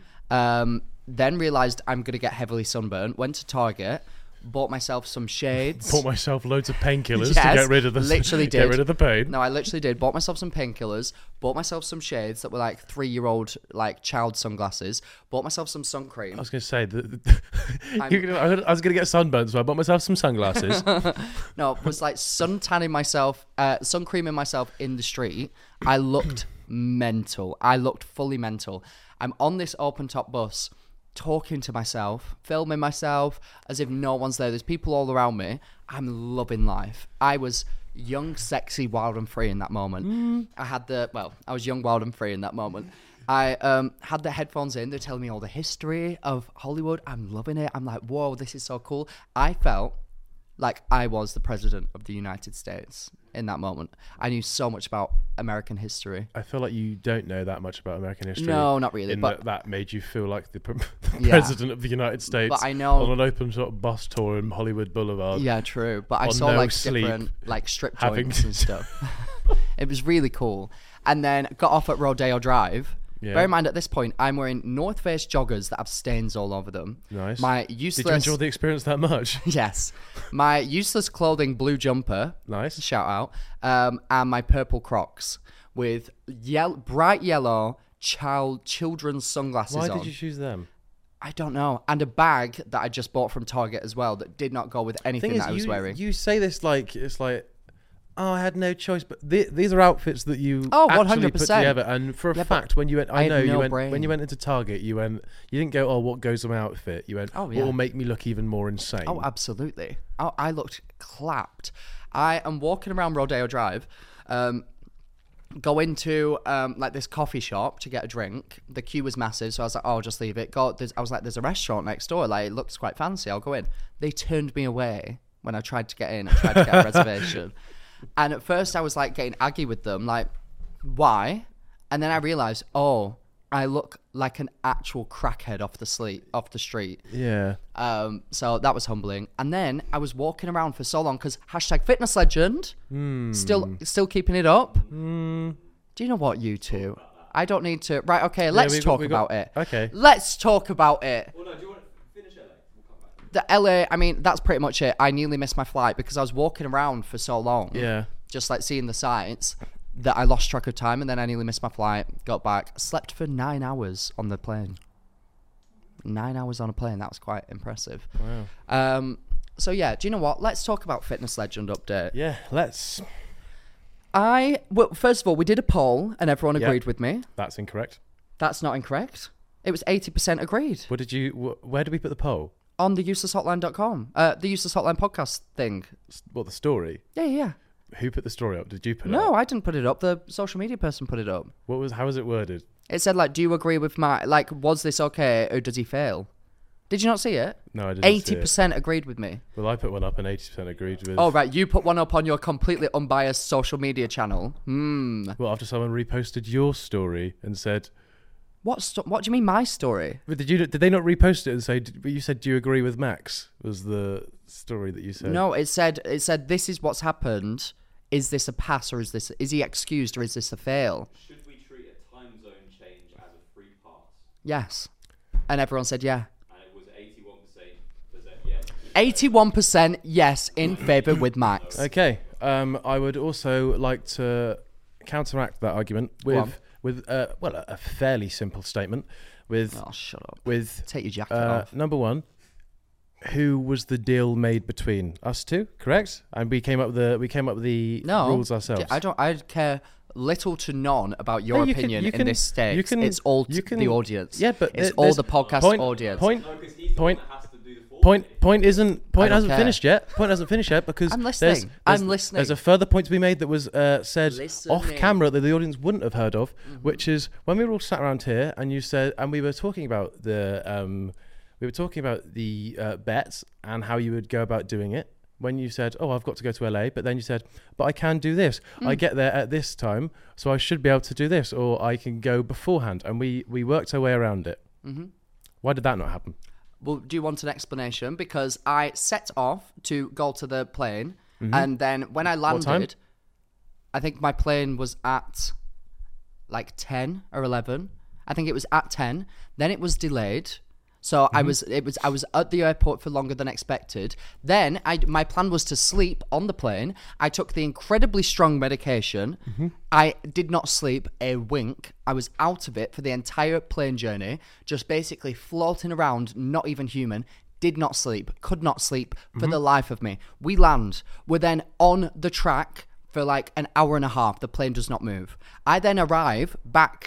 S4: Then realised I'm going to get heavily sunburned. Went to Target. Bought myself some shades.
S5: Bought myself loads of painkillers to get rid of the get rid of the pain.
S4: No, I literally did. Bought myself some painkillers. Bought myself some shades that were like 3-year-old like child sunglasses. Bought myself some sun cream.
S5: I was going to say I was going to get sunburned, so I bought myself some sunglasses.
S4: No, it was like sun tanning myself, sun creaming myself in the street. I looked mental. I looked fully mental. I'm on this open top bus, talking to myself, filming myself as if no one's there. There's people all around me. I'm loving life. I was young, sexy, wild and free in that moment. I was young, wild and free in that moment. I had the headphones in. They're telling me all the history of Hollywood. I'm loving it. I'm like, whoa, this is so cool. I felt like I was the president of the United States in that moment. I knew so much about American history.
S5: I feel like you don't know that much about American history.
S4: No, not really.
S5: But that made you feel like the president of the United States.
S4: But I know
S5: on an open sort of bus tour in Hollywood Boulevard.
S4: Yeah, true. But I saw different like strip joints and stuff. It was really cool. And then got off at Rodeo Drive. Yeah. Bear in mind, at this point, I'm wearing North Face joggers that have stains all over them.
S5: Nice.
S4: Did you
S5: enjoy the experience that much?
S4: Yes. My useless clothing blue jumper.
S5: Nice.
S4: Shout out. And my purple Crocs with bright yellow children's sunglasses on.
S5: Why did you choose them?
S4: I don't know. And a bag that I just bought from Target as well that did not go with anything that I was wearing.
S5: You say this like it's like, oh, I had no choice, but these are outfits that you
S4: 100%.
S5: put together. And for a fact, when you went, when you went into Target, you didn't go, oh, what goes on my outfit? You went, what will make me look even more insane?
S4: Oh, absolutely. Oh, I looked clapped. I am walking around Rodeo Drive, go into like this coffee shop to get a drink. The queue was massive, so I was like, oh, I'll just leave it. I was like, there's a restaurant next door. Like, it looks quite fancy. I'll go in. They turned me away when I tried to get in. I tried to get a reservation. And at first I was like getting aggy with them, like, why? And then I realized, oh, I look like an actual crackhead off the street.
S5: Yeah.
S4: So that was humbling. And then I was walking around for so long because #fitness legend, still keeping it up. Do you know what, you two? I don't need to. Right, okay, let's talk about it.
S5: Okay.
S4: Let's talk about it.
S6: Well, no, do you want to finish LA? We'll come back.
S4: The LA, I mean, that's pretty much it. I nearly missed my flight because I was walking around for so long.
S5: Yeah.
S4: Just like seeing the sights that I lost track of time, and then I nearly missed my flight. Got back, slept for 9 hours on the plane. 9 hours on a plane. That was quite impressive.
S5: Wow.
S4: So yeah, do you know what? Let's talk about Fitness Legend update.
S5: Yeah, let's.
S4: Well, first of all, we did a poll and everyone agreed with me.
S5: That's incorrect.
S4: That's not incorrect. It was 80% agreed.
S5: Where did we put the poll?
S4: On the uselesshotline.com. The Useless Hotline podcast thing.
S5: What, the story?
S4: Yeah.
S5: Who put the story up? Did you put it up?
S4: No, I didn't put it up. The social media person put it up.
S5: How was it worded?
S4: It said, like, do you agree with like, was this okay or does he fail? Did you not see it?
S5: No, I didn't see it.
S4: 80% agreed with me.
S5: Well, I put one up and 80% agreed with...
S4: Oh, right. You put one up on your completely unbiased social media channel.
S5: Well, after someone reposted your story and said...
S4: What do you mean my story?
S5: But did they not repost it and say... But you said, do you agree with Max? Was the story that you said?
S4: No, it said, this is what's happened. Is this a pass or is he excused or is this a fail?
S6: Should we treat a time zone change as a free pass?
S4: Yes. And everyone said yeah.
S6: And it was 81% yes.
S4: 81% yes in favour with Max.
S5: Okay. I would also like to counteract that argument with a fairly simple statement.
S4: Oh, shut up. Take your jacket off.
S5: Number one, who was the deal made between us two? Correct. And we came up with the rules ourselves.
S4: I care little to none about your opinion in this state. It's all the audience.
S5: Yeah, but
S4: it's all the podcast audience.
S5: Point hasn't finished yet. Point hasn't finished yet because
S4: I'm listening.
S5: There's a further point to be made that was said off camera that the audience wouldn't have heard of, which is when we were all sat around here and you said, and we were talking about the bets and how you would go about doing it. When you said, oh, I've got to go to LA, but then you said, but I can do this. I get there at this time, so I should be able to do this, or I can go beforehand. And we worked our way around it. Mm-hmm. Why did that not happen?
S4: Well, do you want an explanation? Because I set off to go to the plane, and then when I landed, I think my plane was at like 10 or 11. I think it was at 10. Then it was delayed. So I was at the airport for longer than expected. Then my plan was to sleep on the plane. I took the incredibly strong medication. I did not sleep a wink. I was out of it for the entire plane journey, just basically floating around, not even human. Did not sleep, could not sleep for the life of me. We land. We're then on the track for like an hour and a half. The plane does not move. I then arrive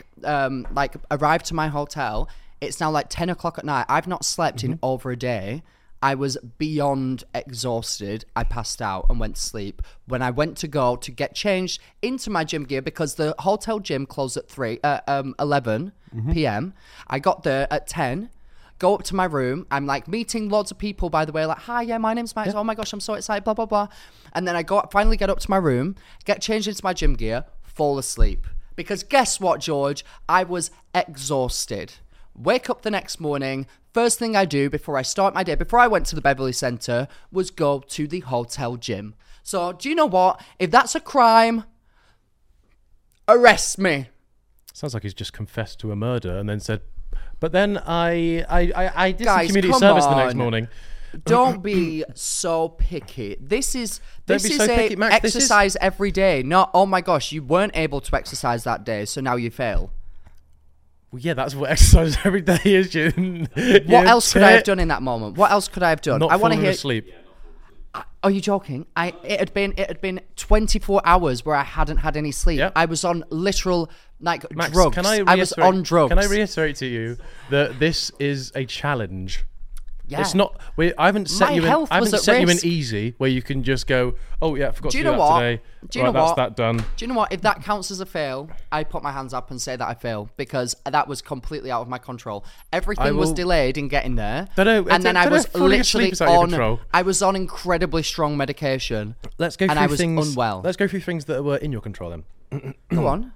S4: to my hotel. It's now like 10 o'clock at night. I've not slept in over a day. I was beyond exhausted. I passed out and went to sleep. When I went to go to get changed into my gym gear, because the hotel gym closed at 11 p.m. I got there at 10, go up to my room. I'm like meeting loads of people, by the way, like, hi, yeah, my name's Max. Oh my gosh, I'm so excited, blah, blah, blah. And then I finally get up to my room, get changed into my gym gear, fall asleep. Because guess what, George? I was exhausted. Wake up the next morning, first thing I do before I start my day, before I went to the Beverly Center, was go to the hotel gym. So, do you know what? If that's a crime, arrest me.
S5: Sounds like he's just confessed to a murder and then said, but then I did some community service the next morning.
S4: Don't be so picky. This is
S5: picky, Max.
S4: Exercise every day. Not, oh my gosh, you weren't able to exercise that day, so now you fail.
S5: Well, yeah, that's what exercise every day is.
S4: What else could I have done in that moment? What else could I have done?
S5: Not
S4: I want to
S5: falling
S4: hear.
S5: asleep.
S4: Are you joking? It had been 24 hours where I hadn't had any sleep.
S5: Yep.
S4: I was on literal
S5: Max,
S4: drugs.
S5: can I
S4: was on drugs.
S5: Can I reiterate to you that this is a challenge?
S4: Yeah.
S5: It's not. I haven't set
S4: My
S5: you.
S4: health
S5: I haven't
S4: was at
S5: set you in
S4: risk.
S5: easy where you can just go. Oh yeah, I forgot
S4: Do
S5: to
S4: you
S5: do
S4: know
S5: that
S4: what?
S5: today.
S4: Do you
S5: right,
S4: know
S5: that's
S4: what?
S5: that done.
S4: Do you know what? If that counts as a fail, I put my hands up and say that I fail because that was completely out of my control. Everything was
S5: will-
S4: delayed in getting there,
S5: Dunno,
S4: and then I
S5: dunno,
S4: was
S5: falling asleep
S4: literally
S5: is out of your
S4: on.
S5: control.
S4: I was on incredibly strong medication.
S5: Let's go
S4: and
S5: through
S4: I was
S5: things.
S4: unwell.
S5: Let's go through things that were in your control then.
S4: Go on.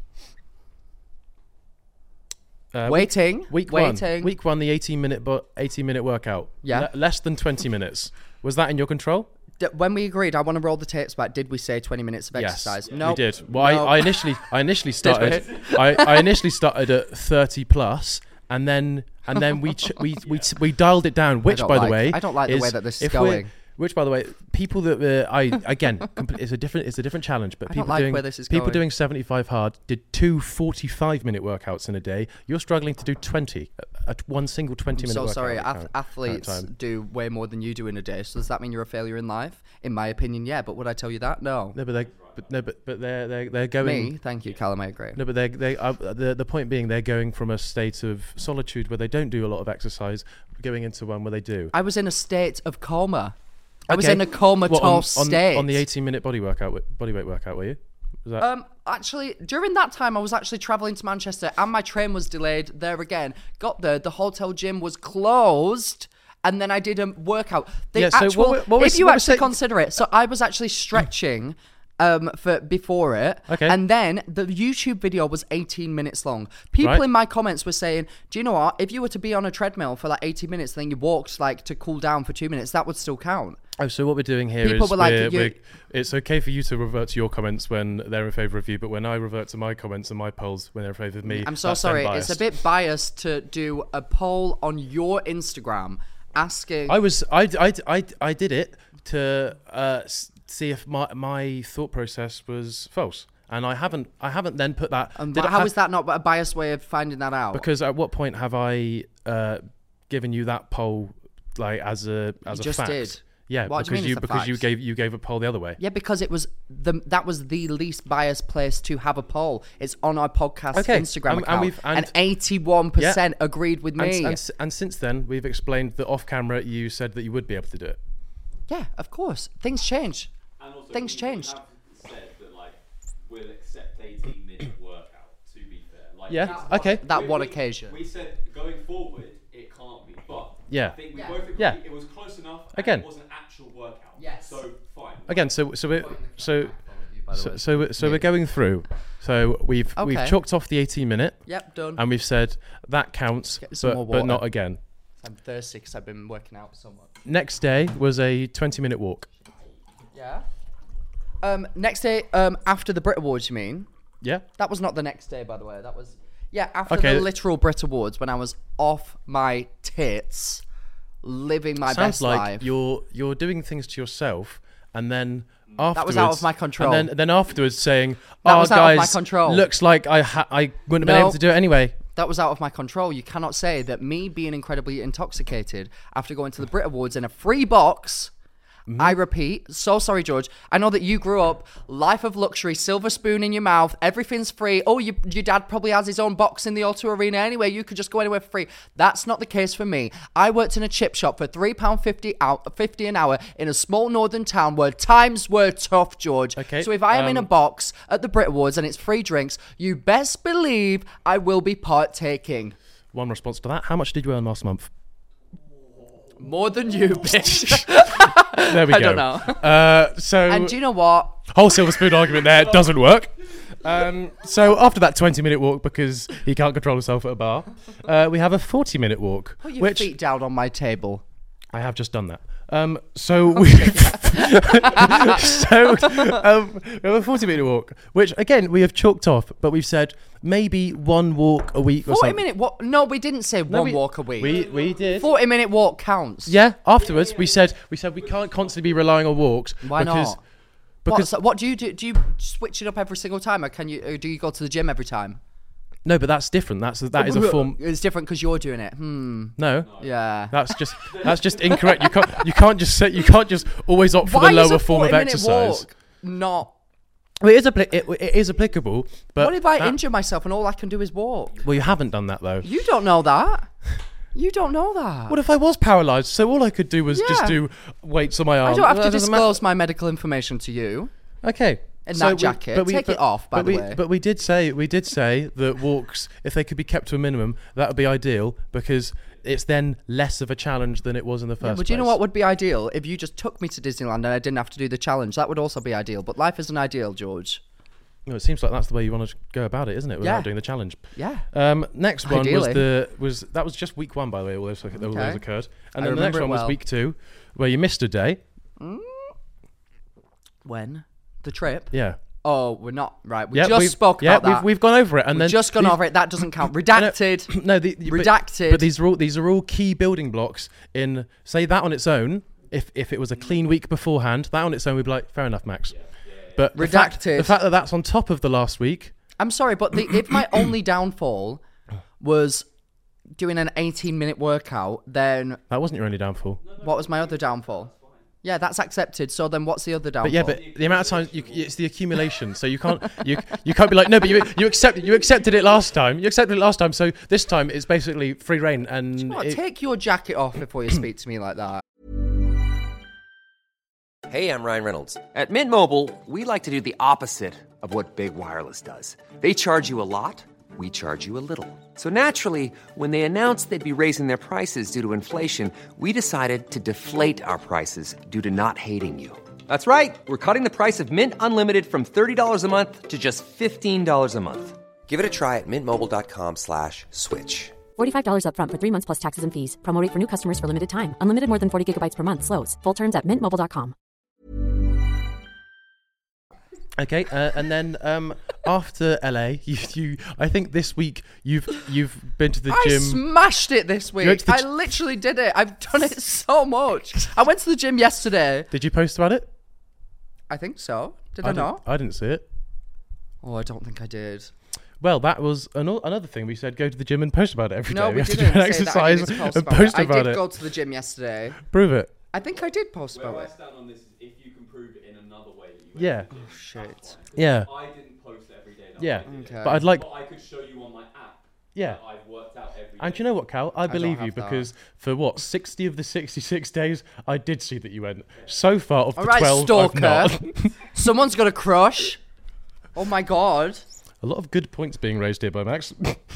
S5: Week
S4: Waiting.
S5: Week one, the 18-minute workout.
S4: Yeah.
S5: Less than 20 minutes. Was that in your control?
S4: When we agreed, I want to roll the tapes back. Did we say 20 minutes of exercise?
S5: Yes,
S4: No,
S5: we did. Well,
S4: no.
S5: I initially started. I initially started at 30 plus, and then we dialed it down. Which,
S4: don't
S5: by the
S4: like-
S5: way,
S4: I don't like the way that this is
S5: if we're-
S4: going.
S5: Which, by the way, people that it's a different challenge. But
S4: I don't
S5: people
S4: like
S5: doing
S4: where this is
S5: people
S4: going.
S5: doing 75 hard did 2 45-minute workouts in a day. You're struggling to do 20 at one single 20-minute.
S4: So
S5: workout
S4: sorry,
S5: count
S4: athletes
S5: time.
S4: do way more than you do in a day. So does that mean you're a failure in life? In my opinion, yeah. But would I tell you that? No.
S5: No, but they're going.
S4: Me, thank you, Callum. I agree.
S5: No, but the point being they're going from a state of solitude where they don't do a lot of exercise, going into one where they do.
S4: I was in a state of coma. I was
S5: Okay.
S4: in a comatose
S5: What,
S4: state.
S5: on the 18-minute body weight workout, were you? Was that?
S4: Actually, during that time, I was actually traveling to Manchester, and my train was delayed there again. Got there, the hotel gym was closed, and then I did a workout. The
S5: Yeah, so
S4: actual,
S5: what was-
S4: if you
S5: what was
S4: actually
S5: say-
S4: consider it, so I was actually stretching. For before it,
S5: Okay.
S4: and then the YouTube video was 18 minutes long. People
S5: Right.
S4: in my comments were saying, "Do you know what? If you were to be on a treadmill for like 18 minutes, then you walked like to cool down for 2 minutes, that would still count."
S5: Oh, so what we're doing here
S4: People
S5: is
S4: were like,
S5: it's okay for you to revert to your comments when they're in favour of you, but when I revert to my comments and my polls when they're in favour of me,
S4: I'm so
S5: that's then
S4: sorry.
S5: biased.
S4: It's a bit biased to do a poll on your Instagram asking.
S5: I did it to see if my thought process was false, and I haven't then put that.
S4: How is that not a biased way of finding that out?
S5: Because at what point have I given you that poll like as a
S4: just
S5: fact?
S4: did.
S5: Yeah,
S4: What do you mean it's a
S5: because
S4: fact?
S5: you gave a poll the other way.
S4: Yeah, because it was that was the least biased place to have a poll. It's on our podcast Instagram account, and 81% agreed with me.
S5: And since then, we've explained that off camera you said that you would be able to do it.
S4: Yeah, of course. Things change.
S6: And also,
S4: Things
S6: we
S4: changed.
S6: have said that like we'll accept 18-minute workout. To be fair, like
S5: Yeah, okay.
S4: That one occasion.
S6: We said going forward it can't be, but
S5: Yeah.
S6: I think we both agree
S5: Yeah.
S6: it was close enough. And
S5: Again.
S6: it was an actual workout.
S4: Yes.
S6: So fine.
S5: Again, so we're going through. So we've chalked off the 18-minute,
S4: Yep, done.
S5: and we've said that counts,
S4: some more
S5: but not
S4: water.
S5: again.
S4: I'm thirsty because I've been working out so much.
S5: Next day was a 20-minute walk.
S4: Yeah. Next day, after the Brit Awards, you mean?
S5: Yeah.
S4: That was not the next day, by the way. That was after
S5: Okay.
S4: the literal Brit Awards when I was off my tits, living my
S5: Sounds
S4: best
S5: like
S4: life.
S5: you're doing things to yourself, and then afterwards,
S4: was out of my control.
S5: And then afterwards saying,
S4: That
S5: "Oh,
S4: was out of
S5: guys,
S4: my control.
S5: looks like I wouldn't have been able to do it anyway."
S4: That was out of my control. You cannot say that me being incredibly intoxicated after going to the Brit Awards in a free box. I repeat, so sorry, George. I know that you grew up, life of luxury, silver spoon in your mouth, everything's free. Oh, your dad probably has his own box in the O2 Arena anyway. You could just go anywhere for free. That's not the case for me. I worked in a chip shop for £3.50 an hour in a small northern town where times were tough, George.
S5: Okay,
S4: So if I am in a box at the Brit Awards and it's free drinks, you best believe I will be partaking.
S5: One response to that: how much did you earn last month?
S4: More than you, bitch.
S5: There we go.
S4: I don't know.
S5: So
S4: And do you know what?
S5: whole silver spoon argument there doesn't work. So after that 20-minute walk, because he can't control himself at a bar, we have a 40-minute walk,
S4: Put your
S5: which
S4: feet down on my table.
S5: I have just done that. So we we have a 40-minute walk, which again we have chalked off, but we've said maybe one walk a week or
S4: 40
S5: something.
S4: minute walk? No, we didn't say
S5: No,
S4: one walk a week.
S5: We did.
S4: 40-minute walk counts.
S5: Yeah. Afterwards, we said we can't constantly be relying on walks.
S4: Why
S5: because,
S4: not?
S5: Because
S4: What do you do? Do you switch it up every single time, or do you go to the gym every time?
S5: No, but that's different. That is a form.
S4: It's different because you're doing it.
S5: No.
S4: Yeah.
S5: That's just incorrect. You can't just always opt for
S4: Why
S5: the lower
S4: is a
S5: form of
S4: 40-minute
S5: exercise.
S4: walk not?
S5: Well, it is applicable. But
S4: What if I injure myself and all I can do is walk?
S5: Well, you haven't done that though.
S4: You don't know that. You don't know that.
S5: What if I was paralysed? So all I could do was just do weights on my arm.
S4: I don't have to
S5: That doesn't matter.
S4: disclose my medical information to you.
S5: Okay.
S4: In that jacket. Take it off, by the way.
S5: But we did say that walks, if they could be kept to a minimum, that would be ideal because it's then less of a challenge than it was in the first place.
S4: But do you know what would be ideal? If you just took me to Disneyland and I didn't have to do the challenge, that would also be ideal. But life isn't ideal, George.
S5: No, it seems like that's the way you want to go about it, isn't it? Without doing the challenge.
S4: Yeah.
S5: Next one
S4: Ideally.
S5: was just week 1, by the way. All those occurred, and then the
S4: remember
S5: next
S4: it
S5: one was
S4: well.
S5: week 2, where you missed a day.
S4: When? The trip?
S5: Yeah.
S4: Oh, we're not right. We
S5: Yeah,
S4: just spoke about that.
S5: We've gone over it, and
S4: We've
S5: then
S4: just gone over it. That doesn't count. Redacted.
S5: No,
S4: redacted.
S5: But these are all key building blocks in. Say that on its own. If it was a clean week beforehand, that on its own we'd be like, fair enough, Max. But
S4: Redacted.
S5: The fact that that's on top of the last week.
S4: I'm sorry, but if my only downfall was doing an 18-minute workout, then
S5: That wasn't your only downfall.
S4: what was my other downfall? Yeah, that's accepted. So then what's the other downfall?
S5: But yeah, but the amount of times it's the accumulation. So you can't you can't be like, no, but you accepted it last time. You accepted it last time. So this time it's basically free reign. And
S4: Take your jacket off before you speak to me like that.
S2: Hey, I'm Ryan Reynolds. At Mint Mobile, we like to do the opposite of what Big Wireless does. They charge you a lot, we charge you a little. So naturally, when they announced they'd be raising their prices due to inflation, we decided to deflate our prices due to not hating you. That's right. We're cutting the price of Mint Unlimited from $30 a month to just $15 a month. Give it a try at mintmobile.com/switch.
S3: $45 up front for 3 months plus taxes and fees. Promo rate for new customers for limited time. Unlimited more than 40 gigabytes per month. Slows full terms at mintmobile.com.
S5: Okay, and then after LA, I think this week you've been to the gym.
S4: I smashed it this week. I literally did it. I've done it so much. I went to the gym yesterday.
S5: Did you post about it?
S4: I think so. Did I not?
S5: I didn't see it.
S4: Oh, I don't think I did.
S5: Well, that was another thing. We said go to the gym and post about it every day.
S4: No, we
S5: have
S4: didn't
S5: to do an
S4: say
S5: exercise
S4: that I needed to post
S5: and
S4: about
S5: post
S4: it.
S5: about
S4: I did
S5: it.
S4: go to the gym yesterday.
S5: Prove it.
S4: I think I did post about
S6: Where I
S4: it.
S6: stand on this is if you can prove it in another way that you went
S5: Yeah.
S6: to the gym, that's
S4: Shit.
S6: fine.
S5: Yeah.
S6: I didn't post every day that
S5: Yeah.
S6: I did.
S4: Okay.
S5: But I'd like.
S6: But I could show you on my app
S5: Yeah.
S6: that I've worked out every
S5: And
S6: day.
S5: you know what, Cal? I believe you
S4: have that.
S5: because for 60 of the 66 days, I did see that you went. So far of the
S4: All right,
S5: 12, I've
S4: stalker.
S5: not.
S4: Someone's got a crush. Oh my god.
S5: A lot of good points being raised here by Max.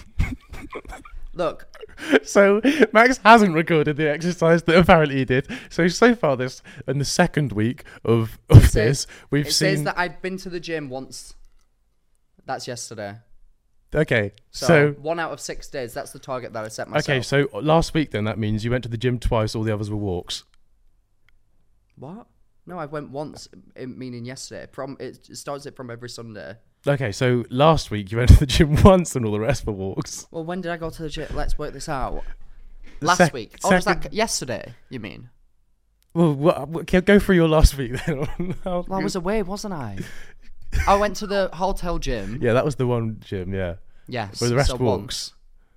S4: Look,
S5: So Max hasn't recorded the exercise that apparently he did. So far this in the second week of this, we've
S4: it
S5: seen.
S4: says that I've been to the gym once. That's yesterday.
S5: Okay,
S4: So,
S5: so
S4: 1 out of 6 days. That's the target that I set myself.
S5: okay, so last week then that means you went to the gym twice. All the others were walks.
S4: What? No, I went once, meaning yesterday. It starts it from every Sunday.
S5: Okay, so last week you went to the gym once and all the rest were walks.
S4: Well, when did I go to the gym? Let's work this out.
S5: The
S4: Last week. Oh, was
S5: second-
S4: that yesterday, you mean?
S5: Well, go through your last week then.
S4: Well, I was away, wasn't I? I went to the hotel gym.
S5: Yeah, that was the one gym. Yeah,
S4: Yes.
S5: where the rest
S4: so
S5: walks.
S4: once.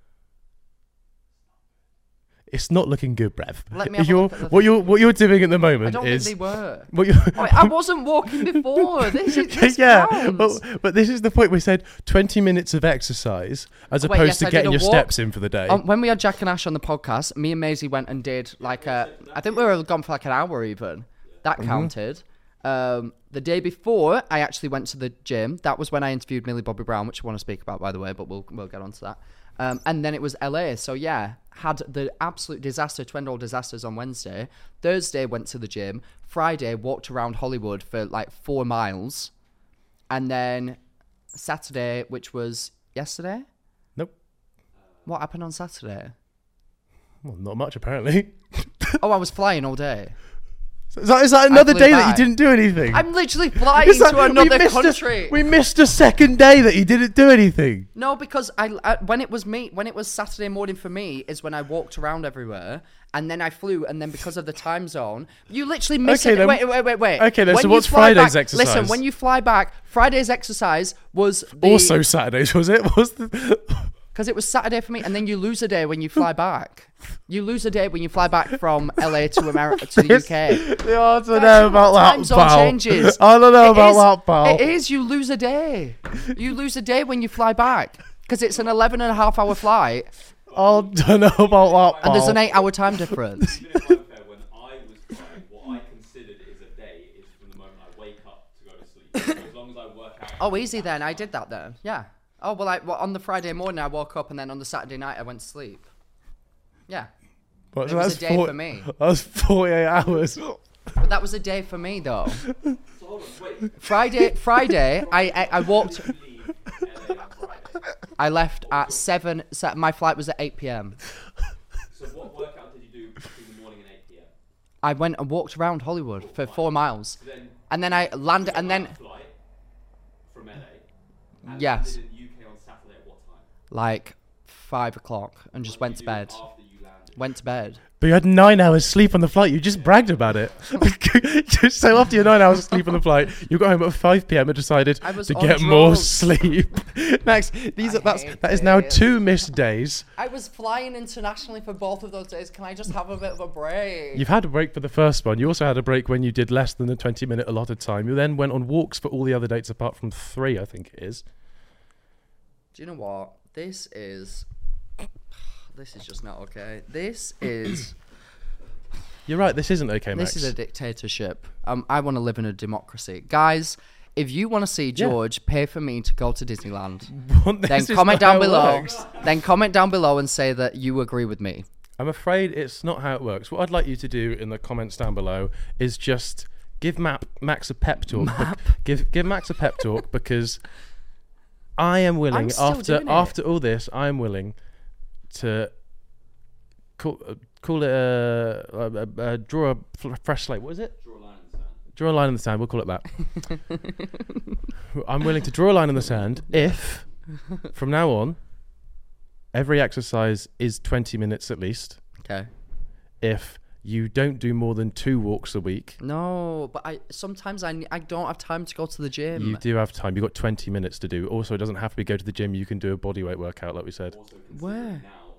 S5: It's not looking good, Brev.
S4: Let me have a look at the
S5: what you're doing at the
S4: I
S5: moment
S4: don't
S5: is
S4: think they were.
S5: what you.
S4: I wasn't walking before. This
S5: Yeah,
S4: counts.
S5: but this is the point. We said 20 minutes of exercise as
S4: Wait,
S5: opposed
S4: yes,
S5: to
S4: I did
S5: getting
S4: a
S5: your
S4: walk.
S5: steps in for the day.
S4: When we had Jack and Ash on the podcast, me and Maisie went and did I think we were gone for like an hour even. That counted. The day before, I actually went to the gym. That was when I interviewed Millie Bobby Brown, which I want to speak about, by the way, but we'll get onto that. And then it was LA. So yeah, had the absolute disaster, Twendall disasters on Wednesday. Thursday, went to the gym. Friday, walked around Hollywood for like 4 miles. And then Saturday, which was yesterday?
S5: Nope.
S4: What happened on Saturday?
S5: Well, not much apparently.
S4: Oh, I was flying all day.
S5: Is that another day that you didn't do anything?
S4: I'm literally flying to another country.
S5: We missed a second day that you didn't do anything.
S4: No, because when it was Saturday morning for me is when I walked around everywhere, and then I flew, and then because of the time zone, you literally missed it. Wait.
S5: Okay, then, so what's Friday's exercise?
S4: Listen, when you fly back, Friday's exercise was
S5: also Saturdays, was it?
S4: Because it was Saturday for me, and then you lose a day when you fly back. You lose a day when you fly back from LA to America to the UK.
S5: I don't know about that,
S4: time zone changes.
S5: I don't know about that, pal.
S4: It is. You lose a day. You lose a day when you fly back because it's an 11.5-hour flight.
S5: I don't know about that, pal.
S4: And there's an 8-hour time difference.
S6: Even if I'm fair, when I was flying, what I considered is a day is from the moment I wake up to go to sleep. So as long as I work out.
S4: Oh, easy then. I did that then. Yeah. Oh, well, on the Friday morning, I woke up, and then on the Saturday night, I went to sleep. Yeah.
S5: But
S4: it was a day for me.
S5: That was 48 hours.
S4: But that was a day for me, though. Friday, I walked... I left at 7... My flight was at 8 p.m.
S6: So what workout did you do between the morning and 8 p.m.?
S4: I went and walked around Hollywood for 4 miles. And then I landed... And then...
S6: Flight from LA. And
S4: yes.
S6: landed in the UK on Saturday at what time?
S4: Like 5 o'clock, and just went to bed.
S6: After you landed.
S4: Went to bed.
S5: But you had 9 hours sleep on the flight. You just bragged about it. So after your 9 hours of sleep on the flight, you got home at 5 p.m. and decided to get more sleep. Max, that is now 2 missed days.
S4: I was flying internationally for both of those days. Can I just have a bit of a break?
S5: You've had a break for the first one. You also had a break when you did less than the 20-minute allotted time. You then went on walks for all the other dates apart from 3, I think it is.
S4: Do you know what? This is just not okay. This is...
S5: You're right, this isn't okay, Max.
S4: This is a dictatorship. I want to live in a democracy. Guys, if you want to see George pay for me to go to Disneyland, then comment down below. Then comment down below and say that you agree with me.
S5: I'm afraid it's not how it works. What I'd like you to do in the comments down below is just give Max a pep talk. Give Max a pep talk because I am willing, after all this, I am willing to call it draw a fresh slate. What is it? Draw a line in the sand. We'll call it that. I'm willing to draw a line in the sand if, from now on, every exercise is 20 minutes at least.
S4: Okay.
S5: If you don't do more than 2 walks a week.
S4: No, but sometimes I don't have time to go to the gym.
S5: You do have time. You've got 20 minutes to do. Also, it doesn't have to be go to the gym. You can do a bodyweight workout, like we said.
S4: Where?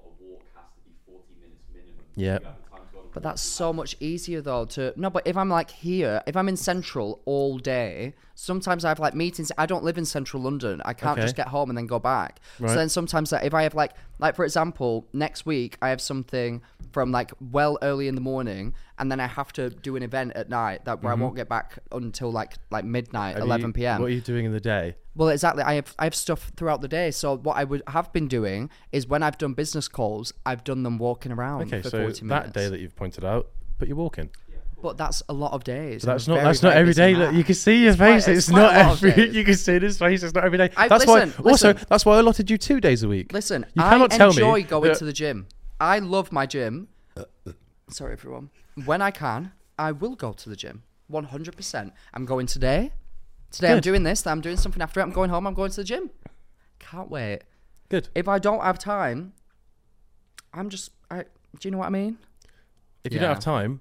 S5: Yeah.
S4: But that's so much easier though but if I'm like here, if I'm in Central all day, sometimes I have like meetings. I don't live in Central London. I can't just get home and then go back. Right. So then sometimes if I have like for example, next week I have something from like well early in the morning, and then I have to do an event at night where I won't get back until like midnight, 11 p.m.
S5: What are you doing in the day?
S4: Well, exactly. I have stuff throughout the day. So what I would have been doing is when I've done business calls, I've done them walking around for 40 minutes.
S5: That day that you've pointed out, but you're walking.
S4: But that's a lot of days.
S5: So that's not every day. Look, you can see his face. It's not every. You can see his face. It's not every day. That's why I allotted you 2 days a week.
S4: Listen, I enjoy going to the gym. I love my gym. Sorry, everyone. When I can, I will go to the gym. 100%. I'm going today. Today I'm doing this. I'm doing something after it. I'm going home. I'm going to the gym. Can't wait.
S5: Good.
S4: If I don't have time, do you know what I mean?
S5: If you don't have time,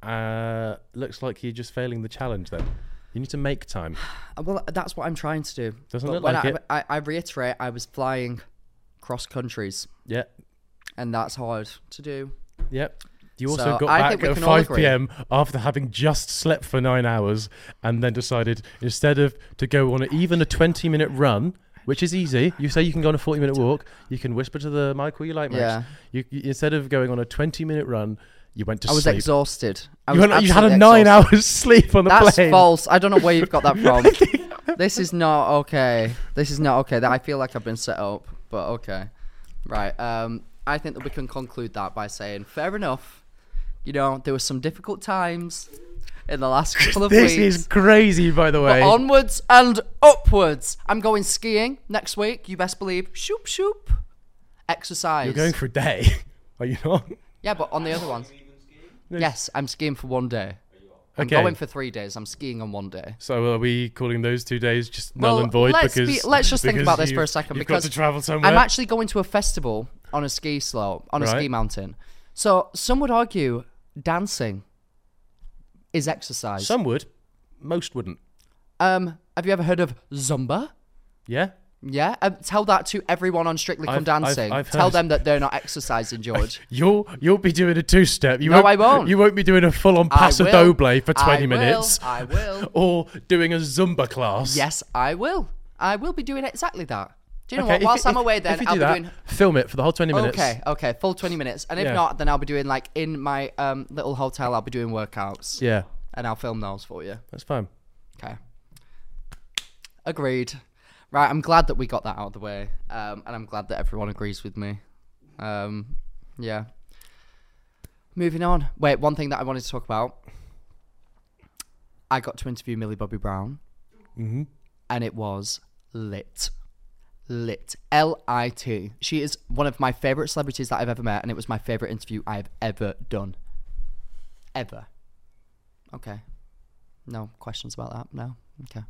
S5: looks like you're just failing the challenge then. You need to make time.
S4: Well, that's what I'm trying to do.
S5: Doesn't look like it.
S4: I reiterate, I was flying cross countries.
S5: Yeah.
S4: And that's hard to do.
S5: Yep. You also got back at 5 p.m. after having just slept for 9 hours and then decided instead of to go on even a 20-minute run, which is easy. You say you can go on a 40-minute walk. You can whisper to the mic what you like, Max. Yeah. You instead of going on a 20-minute run, you went to sleep.
S4: I was exhausted.
S5: You had a 9 hours sleep on the plane.
S4: That's false. I don't know where you've got that from. This is not okay. I feel like I've been set up, but okay. Right. I think that we can conclude that by saying, fair enough. You know, there were some difficult times in the last couple of weeks.
S5: This is crazy, by the way.
S4: But onwards and upwards. I'm going skiing next week. You best believe. Shoop, shoop. Exercise.
S5: You're going for a day. Are you not?
S4: Yeah, but on the other ones. Yes, I'm skiing for 1 day. I'm
S5: Okay.
S4: going for 3 days. I'm skiing on one day.
S5: So are we calling those 2 days just null
S4: Well,
S5: and void?
S4: let's
S5: Because
S4: just think
S5: because
S4: about this
S5: you-
S4: for a second,
S5: you've
S4: because
S5: got to travel somewhere.
S4: I'm actually going to a festival on a ski slope, on a ski
S5: Right.
S4: mountain. So some would argue dancing is exercise.
S5: Some would, most wouldn't.
S4: Have you ever heard of Zumba?
S5: Yeah.
S4: Yeah, tell that to everyone on Strictly Come Dancing.
S5: I've
S4: Tell
S5: heard.
S4: them that they're not exercising, George.
S5: You'll be doing a 2-step.
S4: No, I won't.
S5: You won't be doing a full-on
S4: I
S5: paso
S4: will.
S5: doble for 20
S4: I
S5: minutes.
S4: will. I will.
S5: Or doing a Zumba class.
S4: Yes, I will. I will be doing exactly that. Do you know
S5: Okay,
S4: what?
S5: if
S4: Whilst
S5: you-
S4: I'm away, then
S5: if you
S4: I'll
S5: do
S4: be
S5: that,
S4: doing.
S5: film it for the whole 20 minutes.
S4: Okay, full 20 minutes. And if
S5: Yeah.
S4: not, then I'll be doing like in my little hotel. I'll be doing workouts.
S5: Yeah,
S4: And I'll film those for you.
S5: that's fine.
S4: Okay. Agreed. Right, I'm glad that we got that out of the way, and I'm glad that everyone agrees with me. Yeah. Moving on. Wait, one thing that I wanted to talk about. I got to interview Millie Bobby Brown, and it was lit. Lit. L-I-T. She is one of my favourite celebrities that I've ever met, and it was my favourite interview I've ever done. Ever. Okay. No questions about that? No? Okay.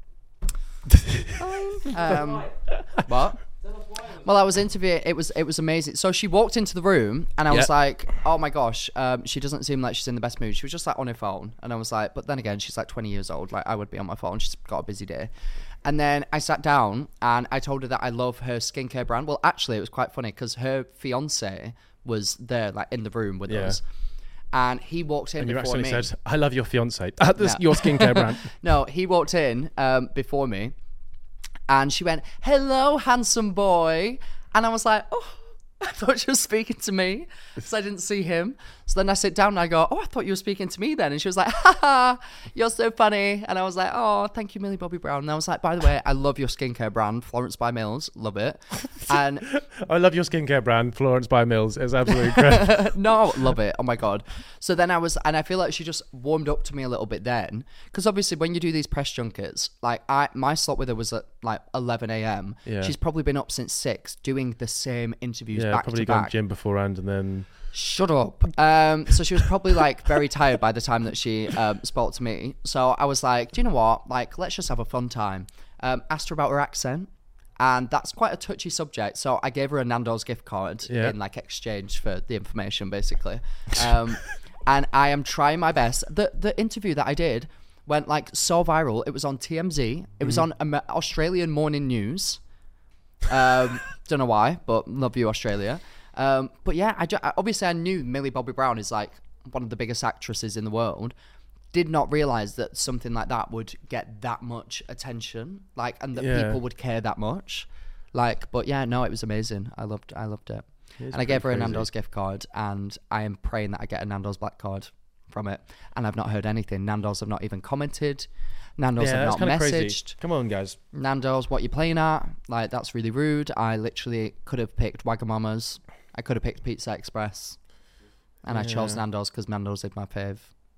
S4: What? Well, I was interviewing. It was amazing. So she walked into the room, and I was
S5: Yeah.
S4: like, "Oh my gosh, she doesn't seem like she's in the best mood." She was just like on her phone, and I was like, "But then again, she's like 20 years old. Like I would be on my phone. She's got a busy day." And then I sat down, and I told her that I love her skincare brand. Well, actually, it was quite funny because her fiance was there, like in the room with
S5: Yeah.
S4: us, and he walked in
S5: And you
S4: before
S5: accidentally
S4: me.
S5: said, "I love your fiance." That's
S4: No.
S5: your skincare brand.
S4: No, he walked in before me, and she went, "Hello, handsome boy," and I was like, "Oh." I thought she was speaking to me, so I didn't see him. So then I sit down and I go, "Oh, I thought you were speaking to me then." And she was like, "Ha ha, you're so funny." And I was like, "Oh, thank you, Millie Bobby Brown." And I was like, "By the way, I love your skincare brand, Florence by Mills. Love it." And
S5: I love your skincare brand, Florence by Mills. It's absolutely incredible.
S4: no, love it. Oh my God. So then I feel like she just warmed up to me a little bit then. Because obviously when you do these press junkets, like my slot with her was at like 11 a.m.
S5: Yeah.
S4: She's probably been up since 6 doing the same interviews
S5: Yeah,
S4: back
S5: probably
S4: to
S5: gone
S4: back.
S5: gym beforehand and then.
S4: Shut up. So she was probably like very tired by the time that she spoke to me. So I was like, do you know what? Like, let's just have a fun time. Asked her about her accent. And that's quite a touchy subject. So I gave her a Nando's gift card in like exchange for the information, basically. And I am trying my best. The interview that I did went like so viral. It was on TMZ. It was on Australian Morning News. Don't know why, but love you, Australia. But yeah, obviously I knew Millie Bobby Brown is like one of the biggest actresses in the world. Did not realize that something like that would get that much attention, like, and that
S5: Yeah.
S4: people would care that much. Like, but yeah, no, it was amazing. I loved it. And I gave her a
S5: pretty
S4: Nando's gift card, and I am praying that I get a Nando's black card from it. And I've not heard anything. Nando's have not even commented. Nando's
S5: Yeah, that's
S4: have not
S5: kind of
S4: messaged.
S5: crazy. Come on, guys.
S4: Nando's, what you playing at? Like, that's really rude. I literally could have picked Wagamama's. I could have picked Pizza Express. And I chose Nando's because Nando's is my fave.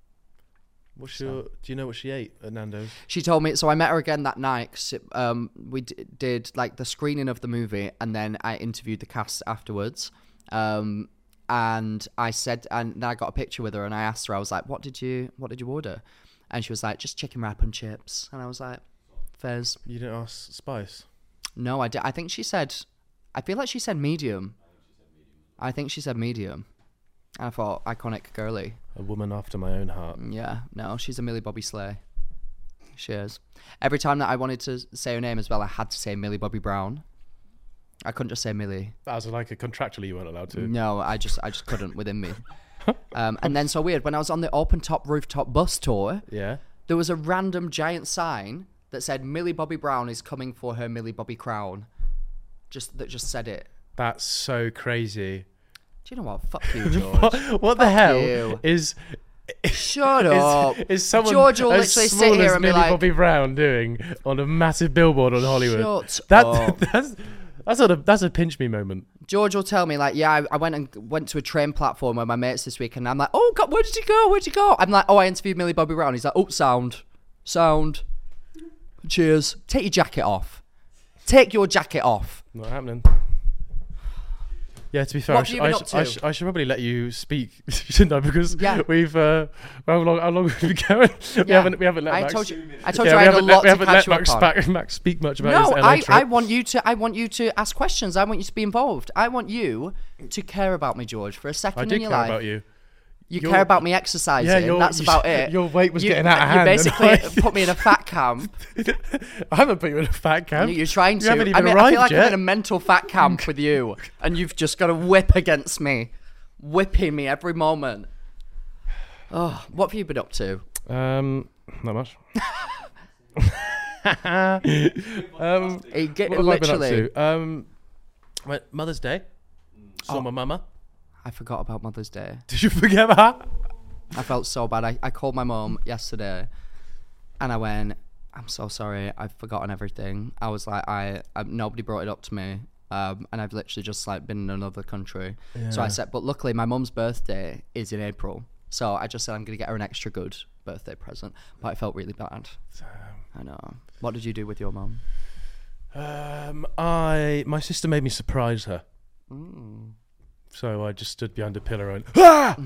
S5: Do you know what she ate at Nando's?
S4: She told me, so I met her again that night. 'Cause, we did like the screening of the movie, and then I interviewed the cast afterwards. And I said, and then I got a picture with her, and I asked her, I was like, what did you order? And she was like, just chicken wrap and chips. And I was like, Fez.
S5: You didn't ask Spice?
S4: No, I did. I think she said, I feel like she said medium. I think she said medium. I thought, iconic girly.
S5: A woman after my own heart.
S4: Yeah, no, she's a Millie Bobby Slay. She is. Every time that I wanted to say her name as well, I had to say Millie Bobby Brown. I couldn't just say Millie.
S5: That was like a contractually you weren't allowed to.
S4: No, I just couldn't within me. And then so weird, when I was on the open top rooftop bus tour,
S5: Yeah.
S4: there was a random giant sign that said Millie Bobby Brown is coming for her Millie Bobby crown. That just said it.
S5: That's so crazy.
S4: Do you know what? Fuck you, George.
S5: What the hell
S4: you.
S5: is
S4: Shut up.
S5: is someone
S4: George will
S5: as
S4: literally
S5: small
S4: sit here
S5: as
S4: and be
S5: Millie
S4: like,
S5: Bobby Brown doing on a massive billboard on Hollywood?
S4: Shut up.
S5: That's a pinch me moment.
S4: George will tell me like, yeah, I went to a train platform with my mates this week, and I'm like, oh God, where did you go? I'm like, oh, I interviewed Millie Bobby Brown. He's like, oh, sound, cheers. Take your jacket off. Take your jacket off.
S5: Not happening. Yeah, to be fair,
S4: What have you been up to?
S5: I should probably let you speak, shouldn't I? Because we've how long have we been going? We haven't let Max.
S4: I told you I had a lot to catch you up on.
S5: Max speak much about his
S4: No,
S5: LA trip.
S4: I want you to ask questions. I want you to be involved. I want you to care about me, George, for a second in your life.
S5: I do care about you.
S4: You care about me exercising. That's about it.
S5: Your weight was getting out of hand.
S4: You basically put me in a fat camp.
S5: I haven't put you in a fat camp.
S4: You're trying to.
S5: You haven't even
S4: I
S5: arrived
S4: feel like
S5: yet.
S4: I'm in a mental fat camp with you, and you've just got a whip against me, whipping me every moment. Oh, what have you been up to?
S5: Not much.
S4: What have I been up
S5: to? Mother's Day. Saw my mama.
S4: I forgot about Mother's Day.
S5: Did you forget that?
S4: I felt so bad. I called my mum yesterday, and I went, "I'm so sorry. I've forgotten everything." I was like, I nobody brought it up to me, and I've literally just like been in another country. Yeah. So I said, but luckily my mum's birthday is in April, so I just said I'm gonna get her an extra good birthday present. But I felt really bad. I know. What did you do with your mum?
S5: My sister made me surprise her. So I just stood behind a pillar and ah!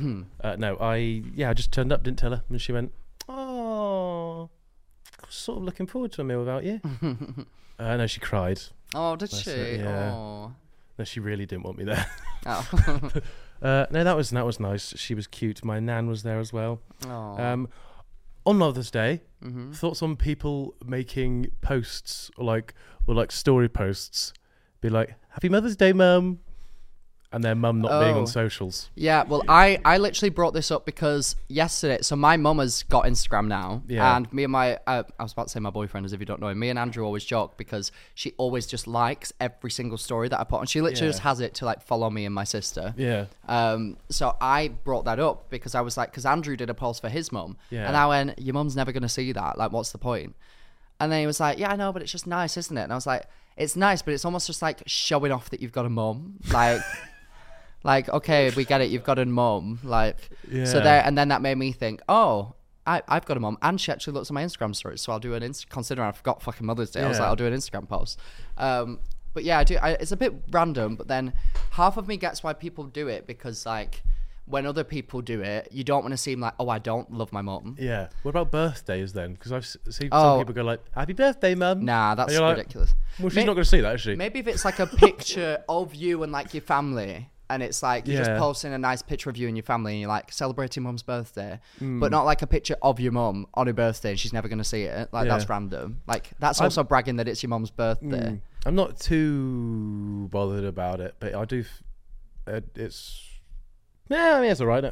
S5: I just turned up, didn't tell her, and she went, "Oh, sort of looking forward to a meal without you." No, she cried.
S4: Oh, did she?
S5: Yeah.
S4: Oh.
S5: No, she really didn't want me there.
S4: Oh.
S5: No, that was nice. She was cute. My nan was there as well.
S4: Oh.
S5: On Mother's Day, thoughts on people making posts or like story posts, be like, "Happy Mother's Day, Mum." And their mum not being on socials.
S4: Yeah, well, I literally brought this up because yesterday, so my mum has got Instagram now, and me and I was about to say my boyfriend, as if you don't know him, me and Andrew always joke because she always just likes every single story that I put on. She literally just has it to like follow me and my sister.
S5: Yeah.
S4: So I brought that up because I was like, because Andrew did a post for his mum, and I went, your mum's never going to see that, like what's the point? And then he was like, yeah, I know, but it's just nice, isn't it? And I was like, it's nice, but it's almost just like showing off that you've got a mum, like... Like, okay, we get it. You've got a mum. Like, so there, and then that made me think, oh, I've got a mum, and she actually looks at my Instagram stories. So I'll do considering I forgot fucking Mother's Day, I was like, I'll do an Instagram post. But yeah, I do. It's a bit random, but then half of me gets why people do it because like when other people do it, you don't want to seem like, oh, I don't love my mum.
S5: Yeah. What about birthdays then? Because I've seen some people go like, "Happy birthday, mum."
S4: Nah, that's ridiculous.
S5: Like, well, she's not going to see that, is she?
S4: Maybe if it's like a picture of you and like your family. And it's like you're just posting a nice picture of you and your family and you're like celebrating mum's birthday, but not like a picture of your mum on her birthday and she's never going to see it. Like that's random. Like that's also bragging that it's your mum's birthday.
S5: I'm not too bothered about it, but I do. It's all right.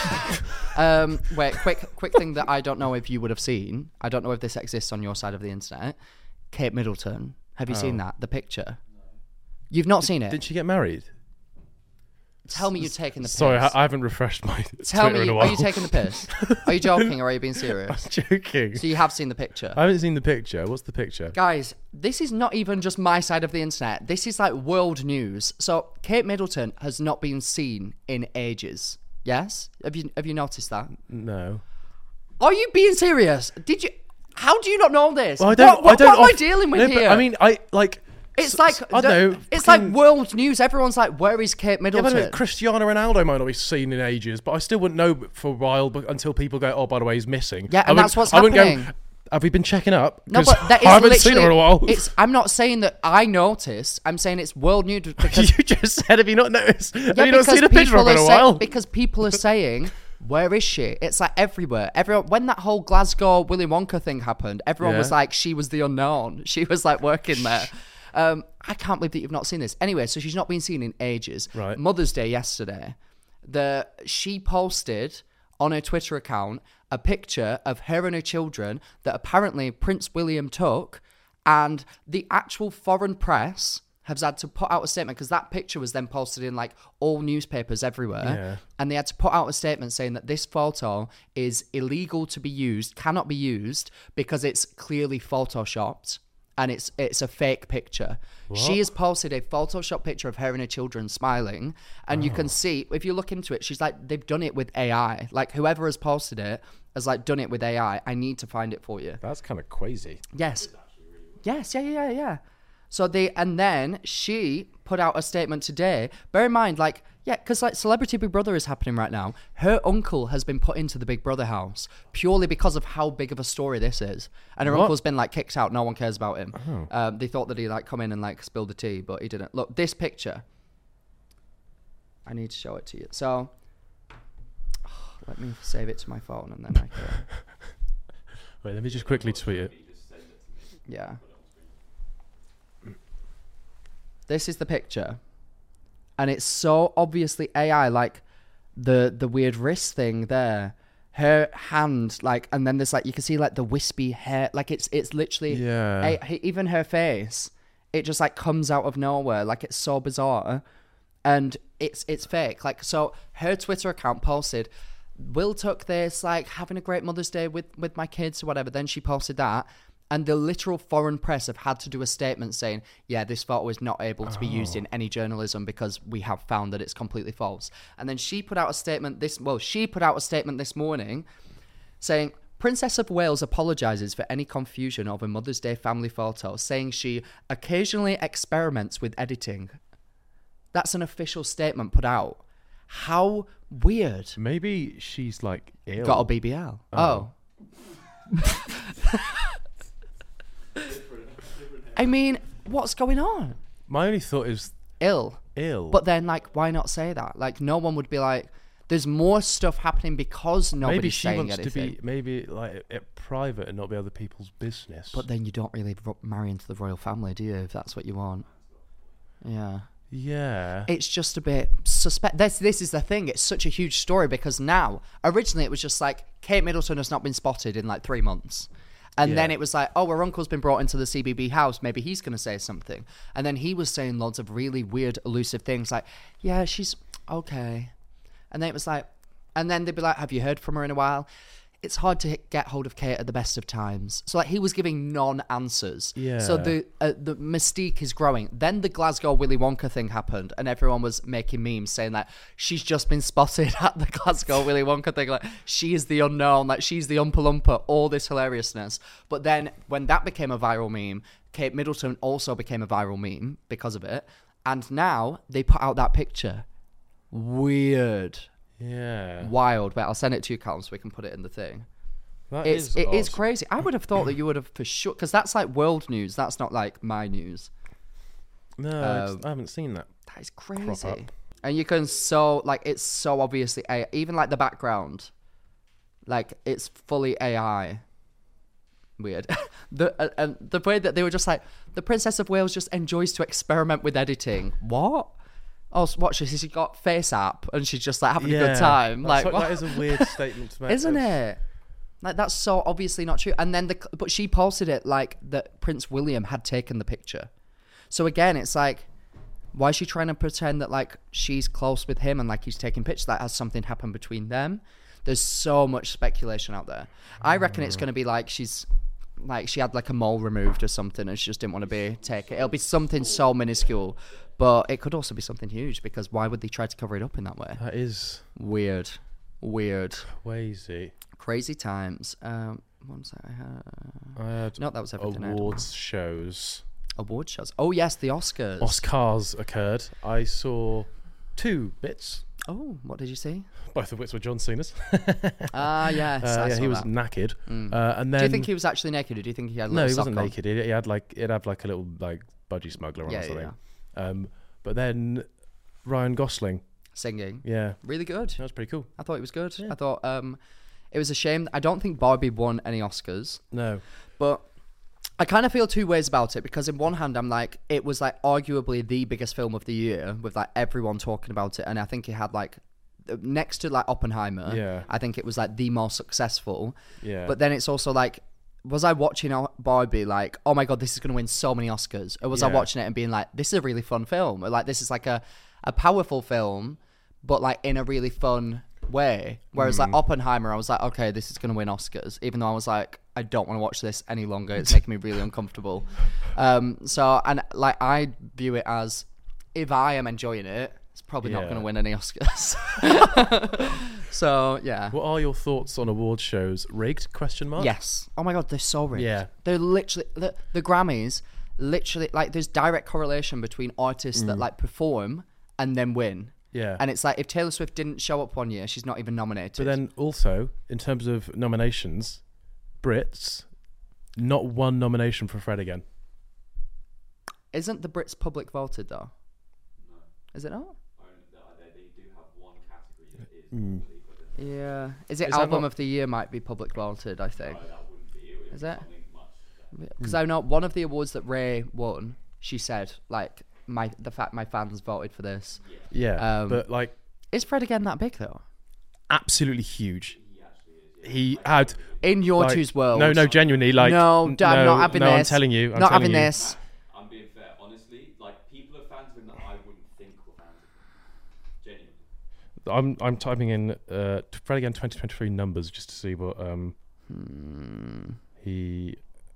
S4: Wait, quick thing that I don't know if you would have seen. I don't know if this exists on your side of the internet. Kate Middleton. Have you seen that? The picture. You've not seen it?
S5: Did she get married?
S4: Tell me you're taking the piss.
S5: Sorry, I haven't refreshed my
S4: Tell
S5: Twitter
S4: me,
S5: in a while.
S4: are you taking the piss? Are you joking or are you being serious?
S5: I'm joking.
S4: So you have seen the picture?
S5: I haven't seen the picture. What's the picture?
S4: Guys, this is not even just my side of the internet. This is like world news. So Kate Middleton has not been seen in ages. Yes? Have you noticed that?
S5: No.
S4: Are you being serious? Did you? How do you not know this?
S5: Well,
S4: what am I dealing with here?
S5: I mean,
S4: It's like
S5: I don't know.
S4: It's like world news. Everyone's like, "Where is Kate Middleton?"
S5: Yeah, but Cristiano Ronaldo might not be seen in ages, but I still wouldn't know for a while until people go, "Oh, by the way, he's missing."
S4: Yeah, and that's what's happening.
S5: Go, have we been checking up?
S4: No, but that is
S5: I haven't seen her in a while.
S4: I'm not saying that I noticed. I'm saying it's world news because
S5: you just said, "Have you not noticed?
S4: Yeah,
S5: have you not seen a picture of her in a while?"
S4: Because people are saying, "Where is she?" It's like everywhere. Everyone, when that whole Glasgow Willy Wonka thing happened, everyone was like, "She was the unknown." She was like working there. I can't believe that you've not seen this. Anyway, so she's not been seen in ages.
S5: Right.
S4: Mother's Day yesterday, she posted on her Twitter account a picture of her and her children that apparently Prince William took, and the actual foreign press has had to put out a statement because that picture was then posted in like all newspapers everywhere, and they had to put out a statement saying that this photo is illegal to be used, cannot be used because it's clearly photoshopped. And it's a fake picture. What? She has posted a Photoshop picture of her and her children smiling. And you can see, if you look into it, she's like, they've done it with AI. Like, whoever has posted it has, like, done it with AI. I need to find it for you.
S5: That's kind of crazy.
S4: Yes. Yes, yeah. And then she put out a statement today. Bear in mind, like, yeah, because like Celebrity Big Brother is happening right now. Her uncle has been put into the Big Brother house purely because of how big of a story this is. And her uncle's been like kicked out. No one cares about him. They thought that he like come in and like spilled the tea, but he didn't. Look, this picture. I need to show it to you. So, let me save it to my phone and then I can...
S5: Wait, let me just quickly tweet it.
S4: Yeah. This is the picture. And it's so obviously AI, like the weird wrist thing there. Her hand, like, and then there's like, you can see like the wispy hair. Like it's literally, even her face, it just like comes out of nowhere. Like it's so bizarre. And it's fake. Like, so her Twitter account posted, Will took this, like, having a great Mother's Day with my kids or whatever. Then she posted that. And the literal foreign press have had to do a statement saying, yeah, this photo is not able to be used in any journalism because we have found that it's completely false. And then she put out a statement this morning saying, Princess of Wales apologises for any confusion over Mother's Day family photo, saying she occasionally experiments with editing. That's an official statement put out. How weird.
S5: Maybe she's like ill.
S4: Got a BBL. Oh. I mean, what's going on?
S5: My only thought is
S4: ill. But then, like, why not say that? Like, no one would be like, there's more stuff happening because nobody's saying anything.
S5: Maybe she wants to be, maybe, like, private and not be other people's business.
S4: But then you don't really marry into the royal family, do you, if that's what you want? Yeah.
S5: Yeah.
S4: It's just a bit suspect. This is the thing. It's such a huge story because now, originally it was just like, Kate Middleton has not been spotted in, like, 3 months. And then it was like, oh, her uncle's been brought into the CBB house. Maybe he's going to say something. And then he was saying loads of really weird, elusive things like, yeah, she's okay. And then it was like, and then they'd be like, have you heard from her in a while? It's hard to get hold of Kate at the best of times. So like he was giving non-answers.
S5: Yeah.
S4: So the mystique is growing. Then the Glasgow Willy Wonka thing happened, and everyone was making memes saying that she's just been spotted at the Glasgow Willy Wonka thing. Like she is the unknown, like she's the Oompa Loompa. All this hilariousness. But then when that became a viral meme, Kate Middleton also became a viral meme because of it. And now they put out that picture. Weird.
S5: Yeah.
S4: Wild. Wait, I'll send it to you, Callum, so we can put it in the thing.
S5: It
S4: is crazy. I would have thought that you would have for sure, because that's like world news. That's not like my news.
S5: No, I haven't seen that.
S4: That is crazy. And you can it's so obviously AI. Even like the background, like it's fully AI. Weird. The way that they were just like, the Princess of Wales just enjoys to experiment with editing. What? Oh, watch this. She got Face App and she's just like having a good time. Like
S5: that is a weird statement to make,
S4: isn't it? Like that's so obviously not true. And then but she posted it like that Prince William had taken the picture. So again, it's like, why is she trying to pretend that like she's close with him and like he's taking pictures? That has something happened between them. There's so much speculation out there. I reckon it's going to be like she had like a mole removed or something and she just didn't want to take it. It'll be something so minuscule. But it could also be something huge because why would they try to cover it up in that way?
S5: That is
S4: weird.
S5: Crazy
S4: times. One sec, I had. No, that was everything.
S5: Awards shows.
S4: Oh yes, the Oscars.
S5: Oscars occurred. I saw 2 bits.
S4: Oh, what did you see?
S5: Both of which were John Cena's.
S4: Yes.
S5: He was knackered. And then,
S4: do you think he was actually naked, or do you think he had?
S5: No, he wasn't naked. He had like a little like budgie smuggler on or something. Yeah. But then Ryan Gosling
S4: singing.
S5: Yeah.
S4: Really good.
S5: That was pretty cool.
S4: I thought it was good. Yeah. I thought it was a shame. I don't think Barbie won any Oscars.
S5: No.
S4: But I kind of feel 2 ways about it because in one hand I'm like, it was like arguably the biggest film of the year with like everyone talking about it. And I think it had like, next to like Oppenheimer, I think it was like the most successful.
S5: Yeah.
S4: But then it's also like, was I watching Barbie like, oh my God, this is going to win so many Oscars? Or was I watching it and being like, this is a really fun film? Or like, this is like a powerful film, but like in a really fun way. Whereas like Oppenheimer, I was like, okay, this is going to win Oscars. Even though I was like, I don't want to watch this any longer. It's making me really uncomfortable. So, and like, I view it as, if I am enjoying it, it's probably not going to win any Oscars. So, yeah.
S5: What are your thoughts on award shows? Rigged? ?
S4: Yes. Oh my God, they're so rigged.
S5: Yeah.
S4: They're literally, the Grammys, literally, like, there's direct correlation between artists that like perform and then win.
S5: Yeah.
S4: And it's like, if Taylor Swift didn't show up one year, she's not even nominated.
S5: But then also, in terms of nominations, Brits, not one nomination for Fred again.
S4: Isn't the Brits public voted though?
S6: No.
S4: Is it not?
S6: They do have one category that is publicly, but
S4: Yeah. Is it
S5: Is that
S4: album
S5: not-
S4: of the year might be public voted, I think.
S6: no, that wouldn't be. It would
S4: Is
S6: be
S4: it?
S6: something much.
S4: Because I know one of the awards that Ray won, she said, like, my fans voted for this.
S5: Yeah, but like
S4: Is Fred again that big though?
S5: absolutely huge. He had
S4: In your
S5: like,
S4: two's world.
S5: No, genuinely, like
S4: No, I'm not having
S5: no,
S4: this.
S5: I'm telling you,
S4: Not having this.
S6: I'm being fair. Honestly, like, people are fans of him that I wouldn't think were fans of him. Genuinely.
S5: I'm typing in Fred again 2023 numbers just to see what he.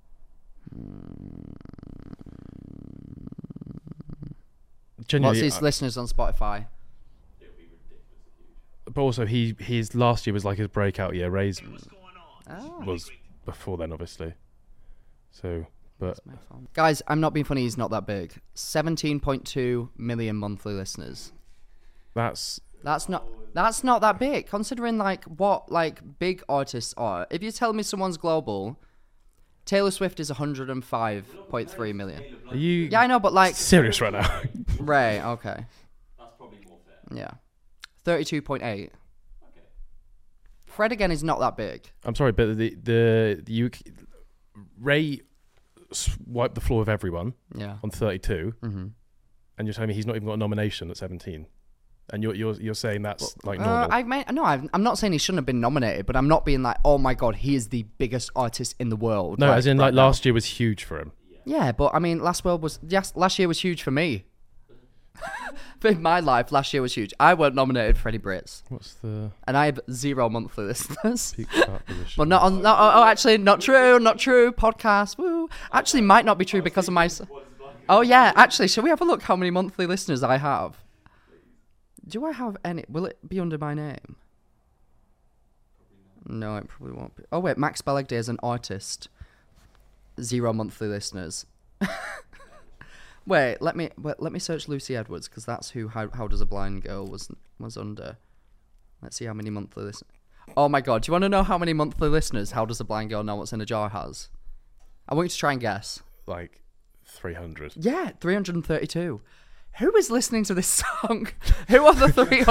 S5: Genuinely,
S4: What's his listeners on Spotify?
S6: It would be ridiculously huge.
S5: but also his last year was like his breakout year. Ray's was before then, obviously. So, but
S4: Guys, I'm not being funny, he's not that big. 17.2 million monthly listeners.
S5: that's
S4: That's not that big, considering like what like big artists are. If you tell me someone's global, Taylor Swift is 105.3 million.
S5: are you
S4: Yeah, I know, but like
S5: serious right now?
S4: Ray, okay.
S6: That's probably more fair.
S4: Yeah. 32.8.
S6: Okay.
S4: Fred again is not that big.
S5: I'm sorry, but the UK, Ray wiped the floor with everyone
S4: Yeah.
S5: on 32, and you're telling me he's not even got a nomination at 17, and you're saying that's like normal.
S4: I'm not saying he shouldn't have been nominated, but I'm not being like, oh my god, he is the biggest artist in the world.
S5: No, as in
S4: right
S5: like
S4: now.
S5: last year was huge for him.
S4: Yeah, but I mean, last year was huge for me. In my life, last year was huge. I weren't nominated for any Brits,
S5: What's the
S4: and I have 0 monthly listeners.
S5: peak chart position?
S4: Well, not on. No, oh, actually, not true. Not true. Podcast. Woo. Actually, might not be true because of my. Oh yeah. Actually, shall we have a look how many monthly listeners I have? Do I have any? Will it be under my name? No, it probably won't be. Oh wait, Max Belegday is an artist. 0 monthly listeners. Wait, let me search Lucy Edwards because that's who How Does a Blind Girl was under. Let's see how many monthly listeners. Oh my god, do you want to know how many monthly listeners How Does a Blind Girl Know What's in a Jar has? I want you to try and guess.
S5: Like 300.
S4: Yeah, 332. Who is listening to this song? Who are the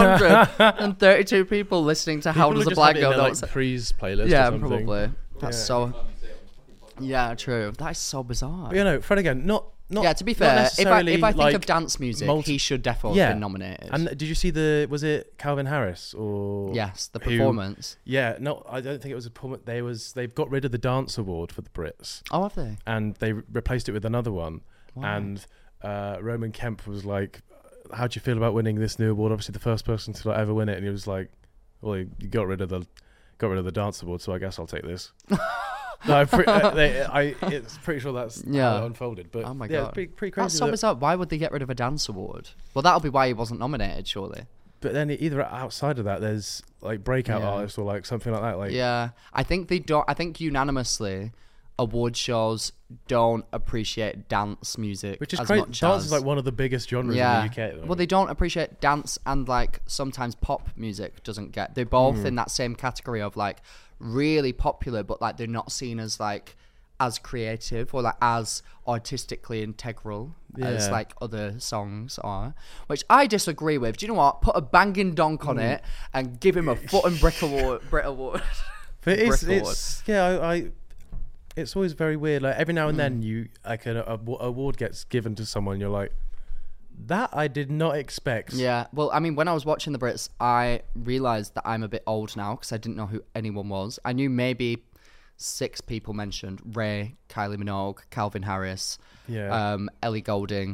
S4: 332 people listening to How Does a Blind Girl Know What's in a
S5: Pre's playlist?
S4: Yeah,
S5: or something.
S4: probably. That's so. Yeah, true. That is so bizarre.
S5: But, you know, Fred again, not.
S4: Yeah, to be
S5: not
S4: fair,
S5: necessarily,
S4: if I think
S5: like,
S4: of dance music, he should definitely have been nominated.
S5: And did you see was it Calvin Harris or?
S4: Yes, the
S5: who-
S4: performance.
S5: Yeah, no, I don't think it was a performance. They've got rid of the dance award for the Brits,
S4: Oh, have they?
S5: and they replaced it with another one.
S4: Why?
S5: And Roman Kemp was like, "How do you feel about winning this new award? Obviously, the first person to ever win it." And he was like, "Well, you got rid of the dance award, so I guess I'll take this." No, it's pretty sure that's how it unfolded. But
S4: Oh my
S5: yeah,
S4: god,
S5: it's pretty crazy.
S4: That's so bizarre. Why would they get rid of a dance award? Well, that'll be why he wasn't nominated, surely.
S5: But then either outside of that, there's like breakout artists or like something like that. Like
S4: Yeah, I think they don't. I think unanimously, award shows don't appreciate dance music,
S5: which is
S4: as
S5: crazy.
S4: much
S5: Dance
S4: as,
S5: is like one of the biggest genres
S4: yeah.
S5: in the UK. At the
S4: Well, they don't appreciate dance, and like sometimes pop music doesn't get. They're both in that same category of like really popular, but like they're not seen as like as creative or like as artistically integral as
S5: Yeah.
S4: like other songs are, which I disagree with. Do you know what? Put a banging donk on it and give him a foot and brick award. Brit award.
S5: But
S4: Brick award.
S5: it's yeah, it's always very weird. Like every now and then, you like an award gets given to someone, you're like, that I did not expect.
S4: Yeah, well, I mean, when I was watching the Brits, I realised that I'm a bit old now because I didn't know who anyone was. I knew maybe 6 people mentioned: Ray, Kylie Minogue, Calvin Harris,
S5: Yeah.
S4: Ellie Goulding.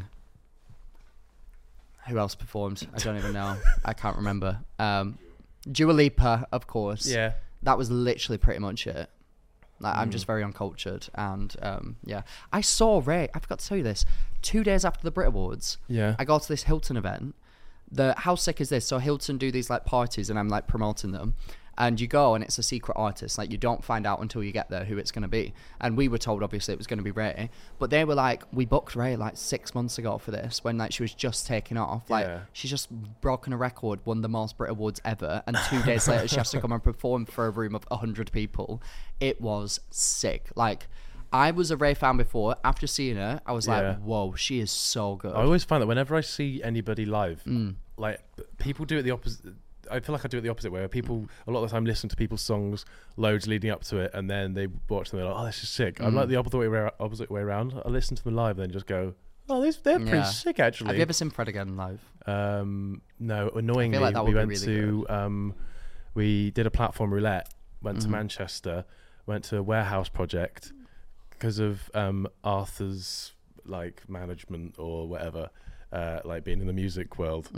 S4: Who else performed? I don't even know. I can't remember. Dua Lipa, of course.
S5: Yeah.
S4: That was literally pretty much it. Like, I'm just very uncultured, and yeah, I saw Ray. I forgot to tell you this. 2 days after the Brit Awards,
S5: Yeah.
S4: I got to this Hilton event. How sick is this? So Hilton do these like parties, and I'm like promoting them, and you go and it's a secret artist. Like, you don't find out until you get there who it's going to be. And we were told, obviously, it was going to be Ray, but they were like, we booked Ray like 6 months ago for this, when like she was just taking off. Like, she's just broken a record, won the most Brit Awards ever, and 2 days later she has to come and perform for a room of 100 people. It was sick. Like, I was a Ray fan before. After seeing her, I was like, whoa, she is so good.
S5: I always find that whenever I see anybody live, like, people do it the opposite. I feel like I do it the opposite way, where people a lot of the time listen to people's songs loads leading up to it, and then they watch them and they're like, oh, this is sick. I'm like the opposite way around. I listen to them live and then just go, oh, they're pretty sick, actually.
S4: Have you ever seen Fred again live?
S5: No, annoyingly,
S4: like
S5: we went
S4: really
S5: to we did a platform roulette, went to Manchester, went to a warehouse project because of Arthur's like management or whatever, like being in the music world.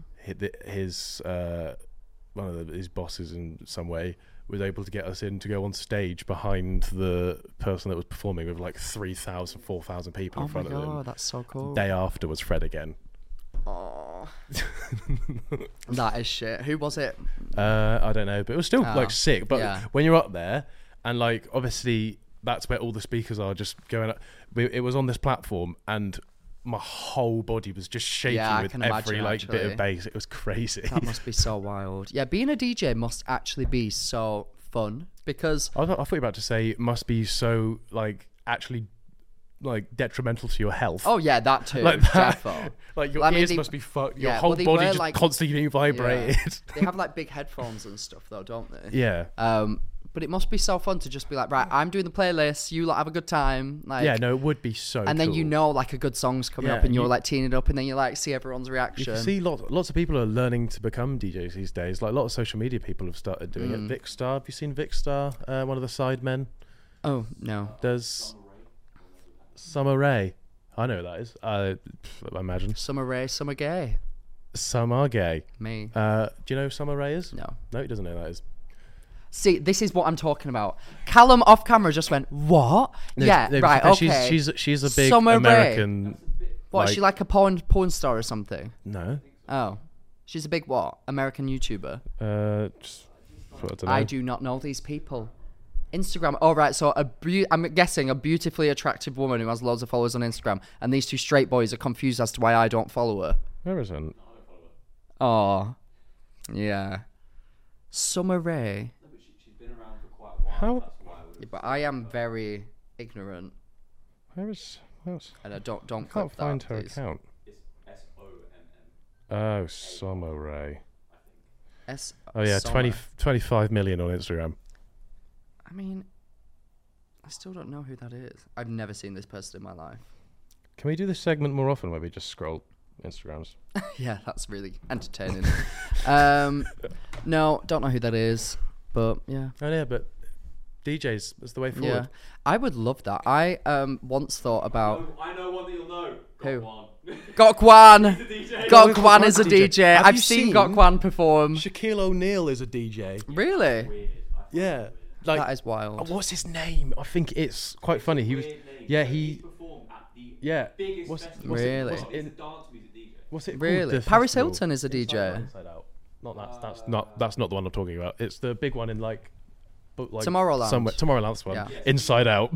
S5: His one of his bosses in some way was able to get us in to go on stage behind the person that was performing with like 3,000, 4,000 people in front of them. Oh,
S4: that's so cool.
S5: Day after was Fred again.
S4: Oh, that is shit. Who was it?
S5: I don't know, but it was still like sick. But when you're up there, and like obviously that's where all the speakers are just going up. It was on this platform, and my whole body was just shaking with every like bit of bass. It was crazy.
S4: That must be so wild. Yeah, being a DJ must actually be so fun, because
S5: I thought you were about to say it must be so like actually like detrimental to your health.
S4: Oh yeah, that too.
S5: Like that, like your ears must be fucked. Your whole body just like, constantly being vibrated.
S4: Yeah. They have like big headphones and stuff though, don't they?
S5: Yeah.
S4: But it must be so fun to just be like, right, I'm doing the playlist, you like have a good time. Like,
S5: yeah, no, it would be so
S4: and then
S5: cool.
S4: Like a good song's coming up, and you're like teeing it up, and then you like see everyone's reaction.
S5: You can see lots of people are learning to become DJs these days. Like a lot of social media people have started doing it. Vicstar, have you seen Vicstar? One of the sidemen.
S4: Oh no.
S5: There's Summer Rae. I know who that is. I imagine.
S4: Summer Rae, Summer Gay.
S5: Some are gay.
S4: Me.
S5: Do you know who Summer Rae is?
S4: No.
S5: No, he doesn't know who that is.
S4: See, this is what I'm talking about. Callum off camera just went, what?
S5: No,
S4: yeah,
S5: no,
S4: right, okay.
S5: She's a big
S4: Summer
S5: American.
S4: Rae. What, is she like a porn star or something?
S5: No.
S4: Oh. She's a big what? American YouTuber?
S5: I don't know.
S4: I do not know these people. Instagram. Oh, right. So I'm guessing a beautifully attractive woman who has loads of followers on Instagram, and these two straight boys are confused as to why I don't follow her.
S5: There isn't.
S4: Oh. Yeah. Summer Rae.
S5: How?
S4: Yeah, but I am very ignorant.
S5: Where's?
S4: And I don't.
S5: I can't find her
S4: please.
S5: account.
S6: It's SOMM.
S5: Oh, Summer Rae.
S4: Oh
S5: yeah,
S4: Summer.
S5: 25 million on Instagram.
S4: I mean, I still don't know who that is. I've never seen this person in my life.
S5: Can we do this segment more often where we just scroll Instagrams?
S4: Yeah, that's really entertaining. No, don't know who that is, but yeah.
S5: Oh yeah, but DJs is the way forward.
S4: Yeah, I would love that. I once thought about.
S6: I know one that you'll know.
S4: Who?
S6: Gokwan.
S4: Gokwan. Gokwan is a DJ. I've seen Gokwan perform.
S5: Shaquille O'Neal is a DJ.
S4: Really?
S6: Weird.
S5: Yeah. Like,
S4: that is wild.
S5: What's his name? I think it's quite funny. He was. Yeah, he
S6: performed at the
S5: yeah.
S6: biggest
S5: What's
S6: festival.
S4: Really?
S6: It's a dance music DJ.
S5: What's it called?
S4: Really?
S5: The
S4: Paris
S5: festival?
S4: Hilton is a DJ.
S5: Inside Out. Not that's not the one I'm talking about. It's the big one in like
S4: Tomorrowland.
S5: Somewhere. Tomorrowland's one.
S4: Yeah.
S5: Inside Out.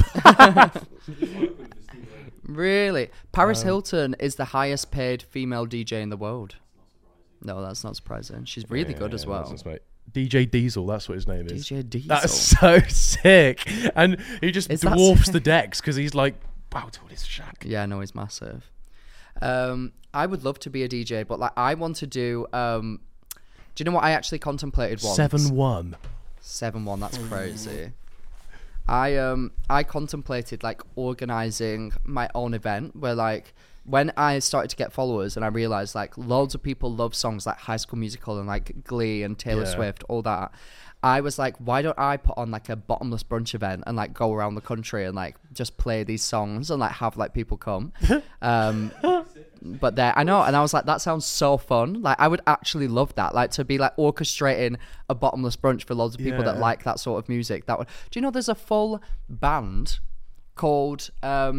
S4: Really? Paris Hilton is the highest paid female DJ in the world. No, that's not surprising. She's really good as well.
S5: Nonsense, mate. DJ Diesel, that's what his name is.
S4: DJ Diesel.
S5: That's so sick. And he just dwarfs the decks because he's like, wow, tall is Shaq.
S4: Yeah, no, he's massive. I would love to be a DJ, but like I want to do you know what I actually contemplated once?
S5: 7-1.
S4: 7-1, that's crazy. I contemplated like organizing my own event where like when I started to get followers and I realized like loads of people love songs like High School Musical and like Glee and Taylor Swift, all that. I was like, why don't I put on like a bottomless brunch event and like go around the country and like just play these songs and like have like people come. But there, I know, and I was like, that sounds so fun. Like, I would actually love that. Like, to be like orchestrating a bottomless brunch for loads of people that like that sort of music. That would. Do you know there's a full band called I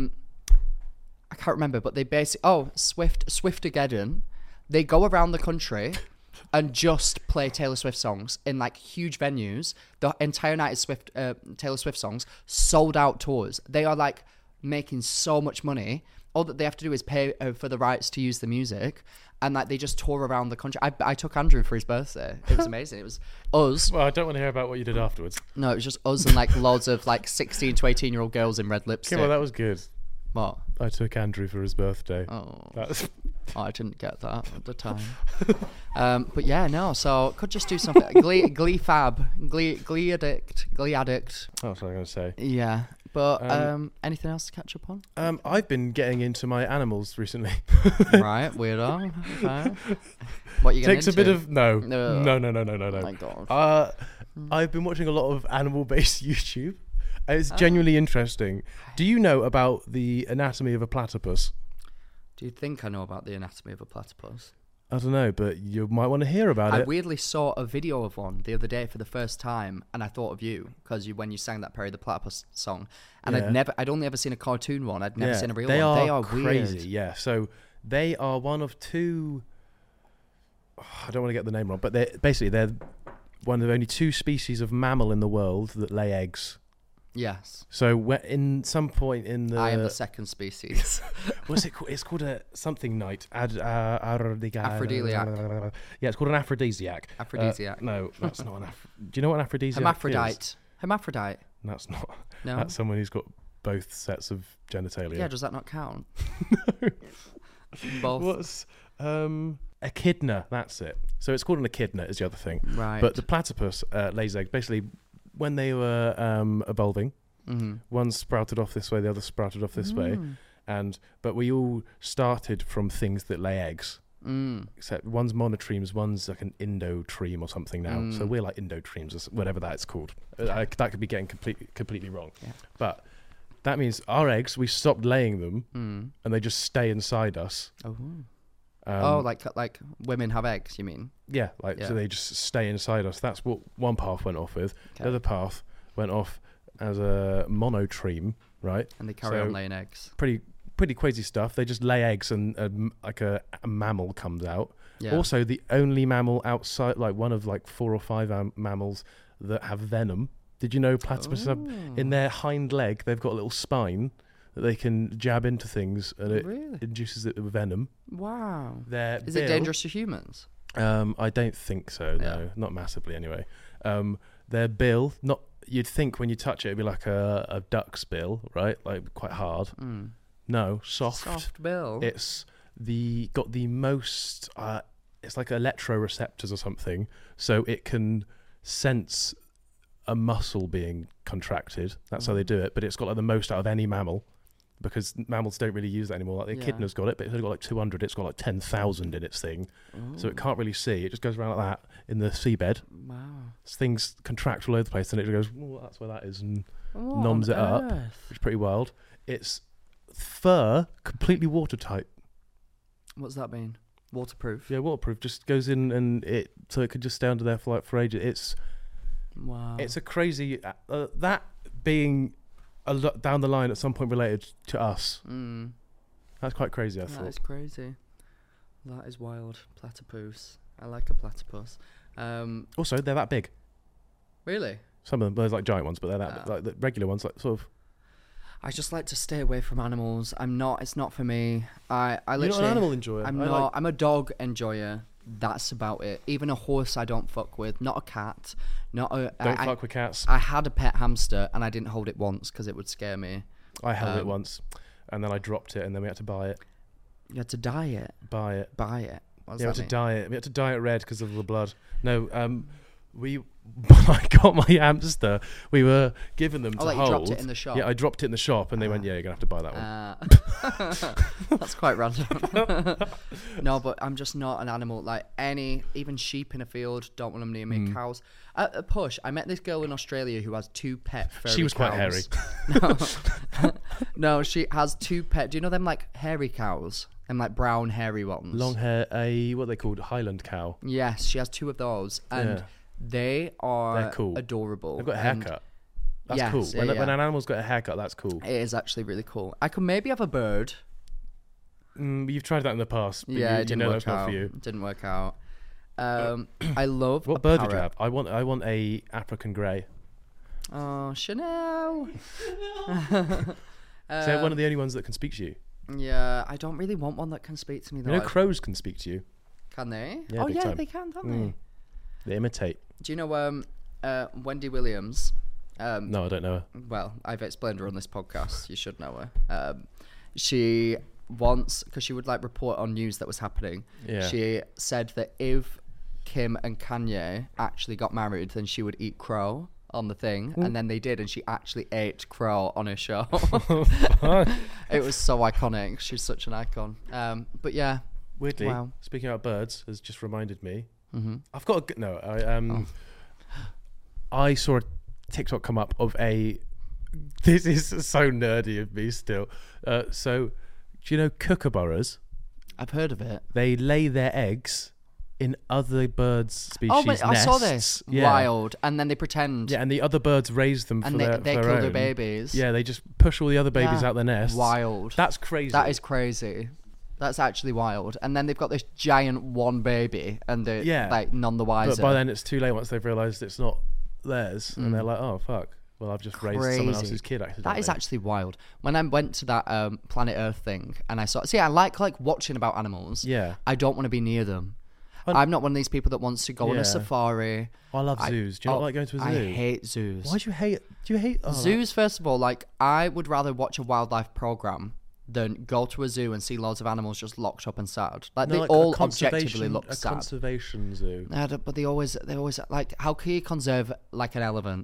S4: can't remember, but they basically Swiftageddon. They go around the country and just play Taylor Swift songs in like huge venues. The entire night is Taylor Swift songs, sold out tours. They are like making so much money. All that they have to do is pay for the rights to use the music, and like they just tour around the country. I took Andrew for his birthday. It was amazing. It was us.
S5: Well, I don't want to hear about what you did afterwards.
S4: No, it was just us and like loads of like 16 to 18-year-old girls in red lipstick.
S5: Okay, well, that was good.
S4: What?
S5: I took Andrew for his birthday.
S4: Oh.
S5: That's...
S4: I didn't get that at the time. But yeah, no. So could just do something. Glee fab, Glee addict.
S5: Oh, that's what I was going to say.
S4: Yeah. But anything else to catch up on?
S5: I've been getting into my animals recently.
S4: Right, weirdo. Okay. What you getting
S5: Takes
S4: into?
S5: a bit of no.
S4: Oh my god.
S5: I've been watching a lot of animal-based YouTube. It's genuinely interesting. Do you know about the anatomy of a platypus?
S4: Do you think I know about the anatomy of a platypus?
S5: I don't know, but you might want to hear about it.
S4: I weirdly saw a video of one the other day for the first time, and I thought of you because when you sang that Perry the Platypus song, and I'd only ever seen a cartoon one. I'd never seen a real one. They are
S5: crazy.
S4: Weird.
S5: Yeah, so they are one of two. I don't want to get the name wrong, but they're one of only two species of mammal in the world that lay eggs.
S4: Yes.
S5: So in some point in the...
S4: I am the second species.
S5: What's it called? It's called a something night.
S4: Aphrodisiac.
S5: Yeah, it's called an aphrodisiac.
S4: Aphrodisiac.
S5: No, that's not an do you know what an aphrodisiac is?
S4: Hermaphrodite.
S5: That's not.
S4: No.
S5: That's someone who's got both sets of genitalia.
S4: Yeah, does that not count?
S5: No.
S4: Both.
S5: What's... echidna, that's it. So it's called an echidna is the other thing.
S4: Right.
S5: But the platypus lays eggs. Basically, when they were evolving, one sprouted off this way, the other sprouted off this way, but we all started from things that lay eggs. Except one's monotremes, one's like an endotreme or something now. So we're like endotremes, or whatever that's called. That could be getting completely wrong. Yeah. But that means our eggs, we stopped laying them, and they just stay inside us. Like women have eggs, you mean? Yeah, so they just stay inside us. That's what one path went off with. Okay. The other path went off as a monotreme, right?
S4: And they carry on laying eggs.
S5: Pretty crazy stuff. They just lay eggs and a mammal comes out.
S4: Yeah.
S5: Also, the only mammal outside, like one of like 4 or 5 mammals that have venom. Did you know platypus have in their hind leg, they've got a little spine that they can jab into things and it induces it with venom.
S4: Wow. Is it dangerous to humans?
S5: I don't think so, no. Not massively anyway. Their bill, you'd think when you touch it, it'd be like a duck's bill, right? Like quite hard. No, soft.
S4: Soft bill.
S5: It's got the most, it's like electroreceptors or something, so it can sense a muscle being contracted. That's how they do it, but it's got like the most out of any mammal. Because mammals don't really use that anymore. Like the echidna's got it, but it's only got like 200. It's got like 10,000 in its thing. So it can't really see. It just goes around like that in the seabed.
S4: Wow.
S5: Things contract all over the place and it just goes, well, that's where that is, and noms it up, which is pretty wild. Its fur, completely watertight.
S4: What's that mean? Waterproof?
S5: Yeah, waterproof. Just goes in and so it could just stay under there for ages. It's a crazy... that being... down the line at some point related to us. That's quite crazy, I thought.
S4: That is crazy. That is wild. Platypus. I like a platypus.
S5: Also, they're that big.
S4: Really?
S5: Some of them, there's like giant ones, but they're that like the regular ones, like sort of.
S4: I just like to stay away from animals. It's not for me. I literally.
S5: You're not an animal enjoyer.
S4: I'm a dog enjoyer. That's about it. Even a horse I don't fuck with. Not a cat. Don't
S5: fuck with cats.
S4: I had a pet hamster and I didn't hold it once because it would scare me.
S5: I held it once, and then I dropped it, and then we had to buy it.
S4: You had to dye it?
S5: Buy it.
S4: Buy it? What does
S5: we had
S4: that
S5: to
S4: mean?
S5: dye it. We had to dye it red because of the blood. No, when I got my hamster, we were giving them to hold.
S4: You dropped it in the shop?
S5: Yeah, I dropped it in the shop, and they went, yeah, you're going to have to buy that
S4: one. That's quite random. No, but I'm just not an animal. Like even sheep in a field, don't want them near me. Cows. At a push, I met this girl in Australia who has 2 pet furry
S5: She was
S4: cows.
S5: quite hairy.
S4: No, she has 2 pet. Do you know them like hairy cows? Them like brown hairy ones.
S5: Long hair, what are they called? Highland cow.
S4: Yes, she has 2 of those. And they're cool. Adorable.
S5: They've got a haircut. That's cool. When an animal's got a haircut, that's cool.
S4: It is actually really cool. I could maybe have a bird.
S5: You've tried that in the past. But
S4: it didn't work
S5: that's not
S4: out.
S5: for you.
S4: It didn't work out. I love
S5: What
S4: a
S5: bird would you
S4: parrot.
S5: have? I want a African grey.
S4: Oh, Chanel.
S5: Is that one of the only ones that can speak to you?
S4: Yeah, I don't really want one that can speak to me though.
S5: You know, crows can speak to you.
S4: Can they?
S5: Yeah,
S4: oh
S5: big
S4: yeah,
S5: time.
S4: they can, don't
S5: Mm. They imitate.
S4: they? Do you know Wendy Williams?
S5: No, I don't know her.
S4: Well, I've explained her on this podcast. You should know her. She once, because she would like report on news that was happening.
S5: Yeah.
S4: She said that if Kim and Kanye actually got married, then she would eat crow on the thing, and then they did, and she actually ate crow on her show. It was so iconic. She's such an icon. But yeah,
S5: Weirdly,
S4: Wow.
S5: speaking about birds, has just reminded me.
S4: Mm-hmm.
S5: I've got a no. I saw a TikTok come up of a. This is so nerdy of me still. So, do you know kookaburras?
S4: I've heard of it.
S5: They lay their eggs in other birds' species'
S4: Oh, but I
S5: nests.
S4: saw this.
S5: Yeah.
S4: Wild, and then they pretend.
S5: Yeah, and the other birds raise them
S4: And
S5: for
S4: they
S5: their,
S4: kill
S5: for
S4: their
S5: own.
S4: babies.
S5: Yeah, they just push all the other babies
S4: Yeah.
S5: out their nests.
S4: Wild.
S5: That's crazy.
S4: That is crazy. That's actually wild. And then they've got this giant one baby, and they're like none the wiser.
S5: But by then it's too late once they've realised it's not theirs, and they're like, "Oh fuck! Well, I've just raised someone else's kid." Accidentally.
S4: That is actually wild. When I went to that Planet Earth thing, and I saw, I like watching about animals.
S5: Yeah.
S4: I don't want to be near them. I'm not one of these people that wants to go on
S5: Yeah.
S4: a safari.
S5: I love zoos. Do you not like going to a zoo?
S4: I hate zoos.
S5: Why do you hate? Do you hate
S4: Zoos? First of all, like I would rather watch a wildlife program than go to a zoo and see loads of animals just locked up and sad. Like
S5: No,
S4: they
S5: like
S4: all
S5: a
S4: objectively
S5: conservation-
S4: look
S5: a
S4: sad.
S5: conservation zoo.
S4: But they always like, how can you conserve like an elephant?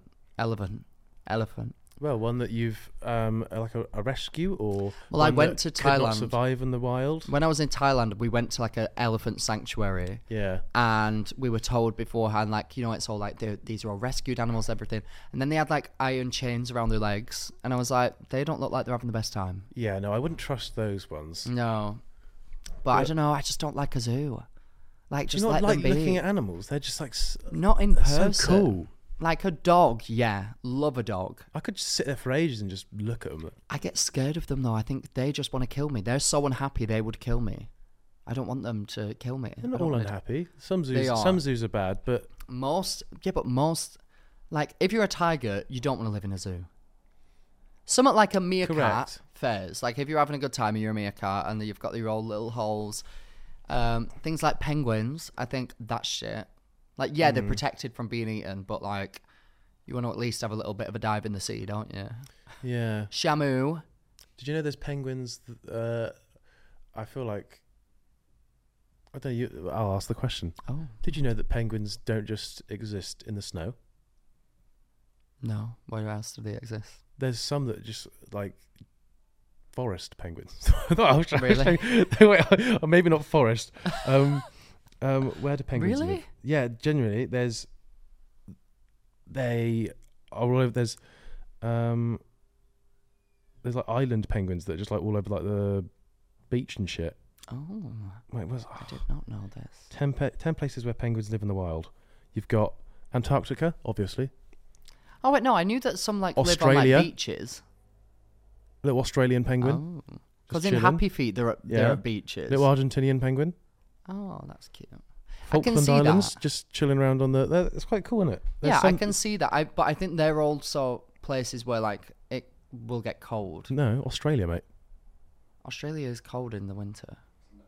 S5: Well, one that you've like a rescue or
S4: Well, I
S5: one
S4: went
S5: that
S4: to
S5: could not
S4: Thailand.
S5: survive in the wild.
S4: When I was in Thailand, we went to like an elephant sanctuary.
S5: Yeah.
S4: And we were told beforehand, like, it's all like these are all rescued animals, everything. And then they had like iron chains around their legs, and I was like, they don't look like they're having the best time.
S5: Yeah, no, I wouldn't trust those ones.
S4: No, but I don't know. I just don't like a zoo. Like,
S5: Do you
S4: just
S5: not
S4: let
S5: like
S4: them be.
S5: looking at animals? They're just like
S4: Not in person.
S5: so cool.
S4: Like a dog, yeah, love a dog.
S5: I could just sit there for ages and just look at them.
S4: I get scared of them though. I think they just want to kill me. They're so unhappy they would kill me. I don't want them to kill me.
S5: They're not
S4: I don't
S5: all
S4: want it.
S5: unhappy. Some
S4: They are.
S5: zoos are bad, but
S4: Most, like if you're a tiger, you don't want to live in a zoo. Somewhat like a meerkat
S5: Correct.
S4: fairs. Like if you're having a good time and you're a meerkat and you've got your old little holes. Things like penguins, I think that's shit. Like, yeah, they're protected from being eaten, but like, you want to at least have a little bit of a dive in the sea, don't you?
S5: yeah.
S4: Shamu.
S5: Did you know there's penguins? I feel like I don't know. I'll ask the question.
S4: Oh,
S5: Did you know that penguins don't just exist in the snow?
S4: no. Where else do they exist?
S5: There's some that just like forest penguins. I thought I was trying
S4: Really?
S5: wait, or maybe not forest. Where do penguins
S4: Really?
S5: live? Yeah, genuinely, they are all over. There's like island penguins that are just like all over like the beach and shit.
S4: Oh,
S5: Wait,
S4: I did not know this.
S5: 10 places where penguins live in the wild. You've got Antarctica, obviously.
S4: Oh wait, no, I knew that some like live
S5: Australia.
S4: on like beaches.
S5: Little Australian penguin.
S4: Oh, because
S5: Just
S4: in
S5: chilling.
S4: Happy Feet they're
S5: Yeah.
S4: at beaches.
S5: Little Argentinian penguin.
S4: Oh, that's cute. I
S5: Falkland
S4: can see
S5: Islands,
S4: that.
S5: just chilling around on the. It's quite cool, isn't it? There's
S4: Yeah, I
S5: some-
S4: can see that. But I think they're also places where like it will get cold.
S5: No, Australia, mate.
S4: Australia is cold in the winter.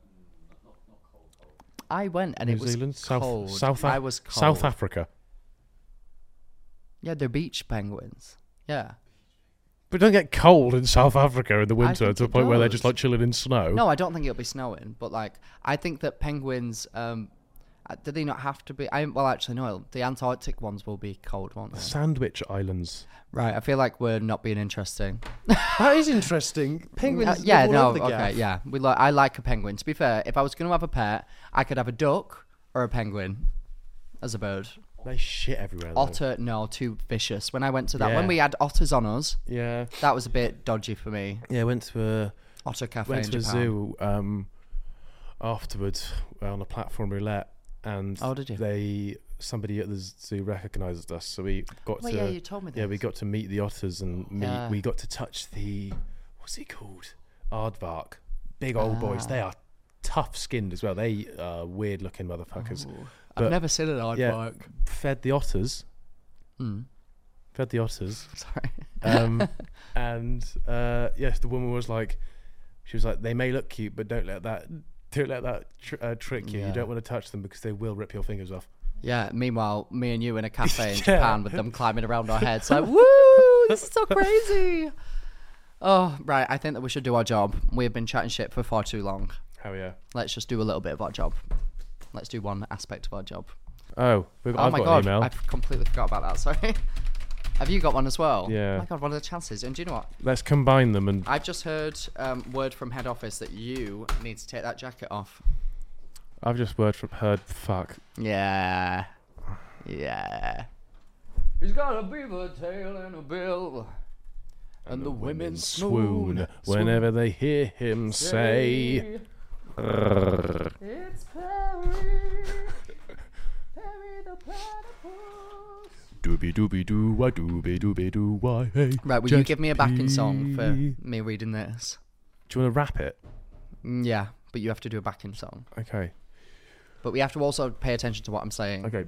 S4: I went and
S5: New
S4: it was
S5: Zealand,
S4: cold.
S5: South
S4: I was cold.
S5: South Africa.
S4: Yeah, they're beach penguins. Yeah.
S5: But don't get cold in South Africa in the winter
S4: think
S5: to the
S4: it
S5: point where they're
S4: does.
S5: just like chilling in snow.
S4: No, I don't think it'll be snowing. But like, I think that penguins. Do they not have to be? Well, actually, no. The Antarctic ones will be cold, won't they?
S5: Sandwich Islands.
S4: Right. I feel like we're not being interesting.
S5: That is interesting. Penguins.
S4: Yeah.
S5: live all
S4: No.
S5: over the
S4: Okay.
S5: gaff.
S4: Yeah. I like a penguin. To be fair, if I was going to have a pet, I could have a duck or a penguin as a bird.
S5: They shit everywhere. Though.
S4: Otter, no, too vicious. When I went to that,
S5: Yeah.
S4: when we had otters on us,
S5: Yeah.
S4: that was a bit dodgy for me.
S5: Yeah. Went to
S4: Otter cafe
S5: a
S4: in Japan.
S5: zoo afterwards on a platform roulette, and
S4: Oh, did you?
S5: somebody at the zoo recognised us, so we got
S4: Well,
S5: to.
S4: yeah, you told me
S5: Yeah, we
S4: this.
S5: got to meet the otters and meet.
S4: Yeah.
S5: We got to touch the what's it called? Aardvark. Big old boys. They are tough skinned as well. They are weird looking motherfuckers.
S4: I've never seen an aardvark.
S5: Fed the otters. Fed the otters.
S4: Sorry.
S5: And yes, the woman was like, she was like, they may look cute, but don't let that trick you. You don't want to touch them because they will rip your fingers off.
S4: Yeah. Meanwhile, me and you in a cafe in Japan with them climbing around our heads, like, woo! This is so crazy. Oh, right. I think that we should do our job. We have been chatting shit for far too long.
S5: Hell yeah.
S4: Let's just do a little bit of our job. Let's do one aspect of our job.
S5: Oh, I've got
S4: my
S5: an
S4: God.
S5: email.
S4: I've completely forgot about that. Sorry. Have you got one as well?
S5: Yeah.
S4: Oh my God, what are the chances? And do you know what?
S5: Let's combine them. And
S4: I've just heard word from head office that you need to take that jacket off.
S5: I've just heard fuck.
S4: Yeah. Yeah. He's got a beaver tail and a bill. And the women swoon
S5: whenever they hear him say,
S4: it's Perry. Perry the platypus.
S5: Doobie doobie doo why doobie doobie doo why hey.
S4: Right, will you give me a backing song for me reading this?
S5: Do you want to rap it?
S4: Yeah, but you have to do a backing song.
S5: Okay.
S4: But we have to also pay attention to what I'm saying.
S5: Okay.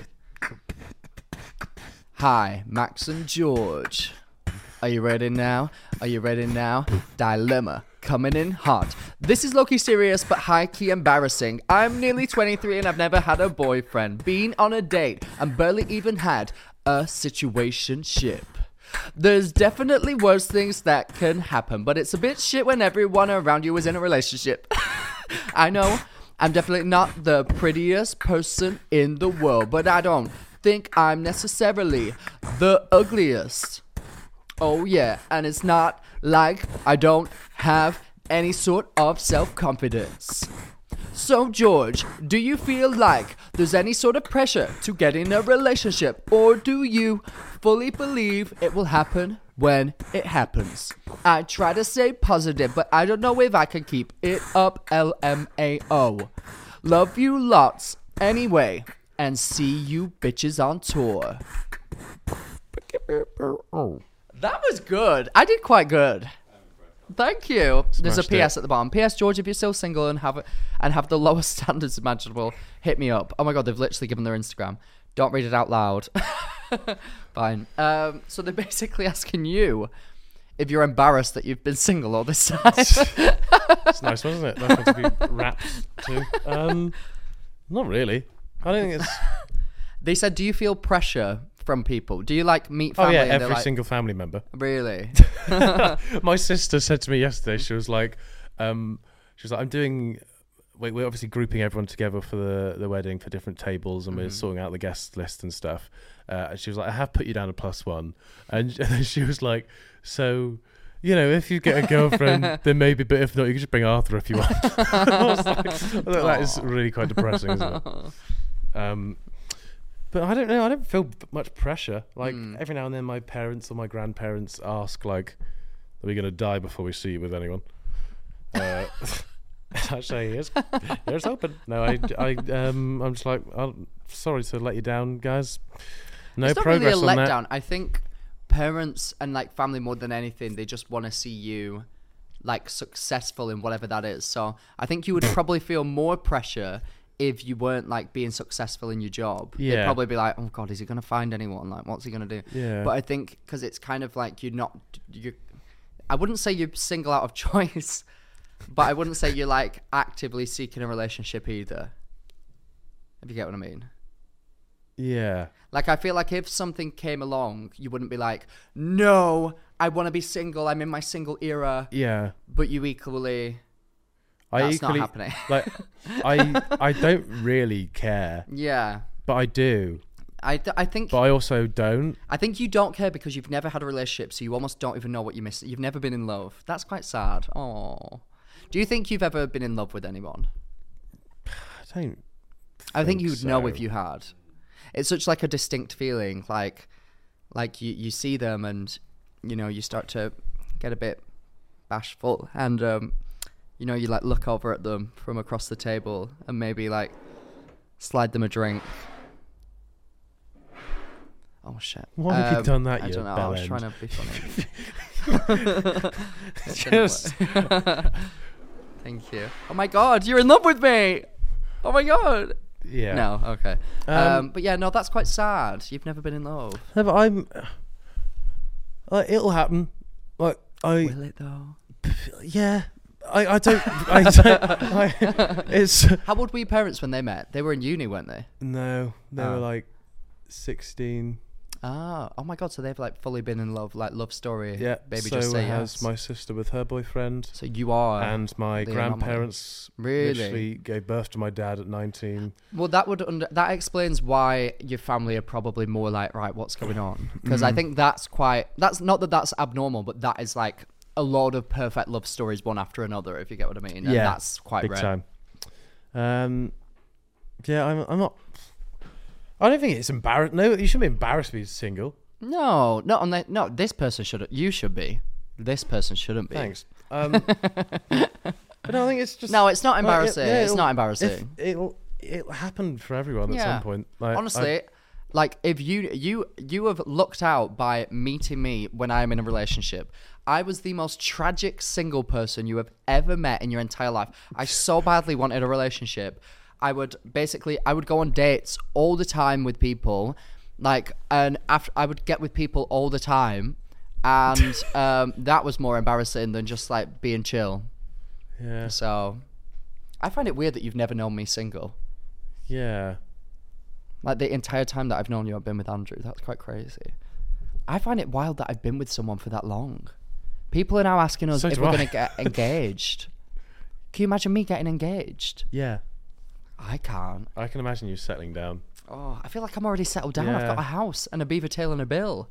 S4: Hi, Max and George. Are you ready now? Are you ready now? Dilemma coming in hot. This is low-key serious but high-key embarrassing. I'm nearly 23 and I've never had a boyfriend. Been on a date and barely even had a situationship. There's definitely worse things that can happen, but it's a bit shit when everyone around you is in a relationship. I know I'm definitely not the prettiest person in the world, but I don't think I'm necessarily the ugliest. Oh yeah, and it's not like I don't have any sort of self-confidence. So George, do you feel like there's any sort of pressure to get in a relationship, or do you fully believe it will happen when it happens? I try to stay positive, but I don't know if I can keep it up, LMAO. Love you lots anyway, and see you bitches on tour. That was good. I did quite good. Thank you. There's a PS at the bottom. PS, George, if you're still single and have the lowest standards imaginable, hit me up. Oh my God, they've literally given their Instagram. Don't read it out loud. Fine. So they're basically asking you if you're embarrassed that you've been single all this time.
S5: It's nice, wasn't it? Nice one to be wrapped to. Not really. I don't think it's.
S4: They said, do you feel pressure from people? Do you like meet family?
S5: Oh yeah, every single family member.
S4: Really?
S5: My sister said to me yesterday, she was like, I'm doing. We're obviously grouping everyone together for the wedding for different tables, and we're sorting out the guest list and stuff. And she was like, I have put you down a +1, and then she was like, so, you know, if you get a girlfriend, then maybe, but if not, you can just bring Arthur if you want. I was like, that is really quite depressing, isn't it? But I don't know. I don't feel much pressure. Like every now and then, my parents or my grandparents ask, like, "Are we going to die before we see you with anyone?" I say, "Here's hoping." No, I'm just like, I'm sorry to let you down, guys. No
S4: it's not
S5: progress
S4: really a
S5: on
S4: letdown.
S5: that.
S4: I think parents and like family more than anything, they just want to see you like successful in whatever that is. So I think you would probably feel more pressure if you weren't like being successful in your job.
S5: Yeah.
S4: They'd probably be like, oh God, is he going to find anyone? Like, what's he going to do?
S5: Yeah.
S4: But I think because it's kind of like I wouldn't say you're single out of choice, but I wouldn't say you're like actively seeking a relationship either. If you get what I mean.
S5: Yeah.
S4: Like, I feel like if something came along, you wouldn't be like, no, I want to be single. I'm in my single era.
S5: Yeah.
S4: But you equally... That's not happening.
S5: Like, I don't really care.
S4: Yeah.
S5: But I do.
S4: I think...
S5: But I also don't.
S4: I think you don't care because you've never had a relationship, so you almost don't even know what you're missing. You've never been in love. That's quite sad. Oh. Do you think you've ever been in love with anyone? I think you'd know if you had. It's such like a distinct feeling. Like you see them and, you know, you start to get a bit bashful and... you know, you like look over at them from across the table and maybe like slide them a drink. Oh shit!
S5: Why have you done that?
S4: I don't know. I was trying to be funny. Thank you. Oh my God, you're in love with me. Oh my God.
S5: Yeah.
S4: No, okay. But yeah, no, that's quite sad. You've never been in love.
S5: No, but I'm. It'll happen. Like
S4: Will it though?
S5: Yeah. I don't. It's.
S4: How old were your parents when they met? They were in uni, weren't they?
S5: No, they were like 16.
S4: Oh my God! So they've like fully been in love, like love story.
S5: Yeah,
S4: baby,
S5: so
S4: just say
S5: has
S4: yes.
S5: my sister with her boyfriend.
S4: So you are.
S5: And my
S4: the
S5: grandparents
S4: Really?
S5: literally gave birth to my dad at 19.
S4: Well, that explains why your family are probably more like, right, what's going on? Because I think that's not that that's abnormal, but that is like a lot of perfect love stories one after another, if you get what I mean. And
S5: Yeah,
S4: that's quite
S5: big
S4: rare.
S5: time. Yeah, I'm not. I don't think it's embarrassing. No, you shouldn't be embarrassed to be single.
S4: No, this person shouldn't. You should be. This person shouldn't be.
S5: Thanks. But no, I think it's just.
S4: No, it's not embarrassing.
S5: Yeah,
S4: it's not embarrassing.
S5: It'll happen for everyone at some point. Like,
S4: honestly, like if you have lucked out by meeting me when I am in a relationship. I was the most tragic single person you have ever met in your entire life. I so badly wanted a relationship. I would go on dates all the time with people, and after I would get with people all the time, and that was more embarrassing than just like being chill.
S5: Yeah.
S4: So, I find it weird that you've never known me single.
S5: Yeah.
S4: Like the entire time that I've known you, I've been with Andrew. That's quite crazy. I find it wild that I've been with someone for that long. People are now asking us if we're going to get engaged. Can you imagine me getting engaged?
S5: Yeah.
S4: I can't.
S5: I can imagine you settling down.
S4: Oh, I feel like I'm already settled down. I've
S5: Yeah.
S4: got a house and a beaver tail and a bill.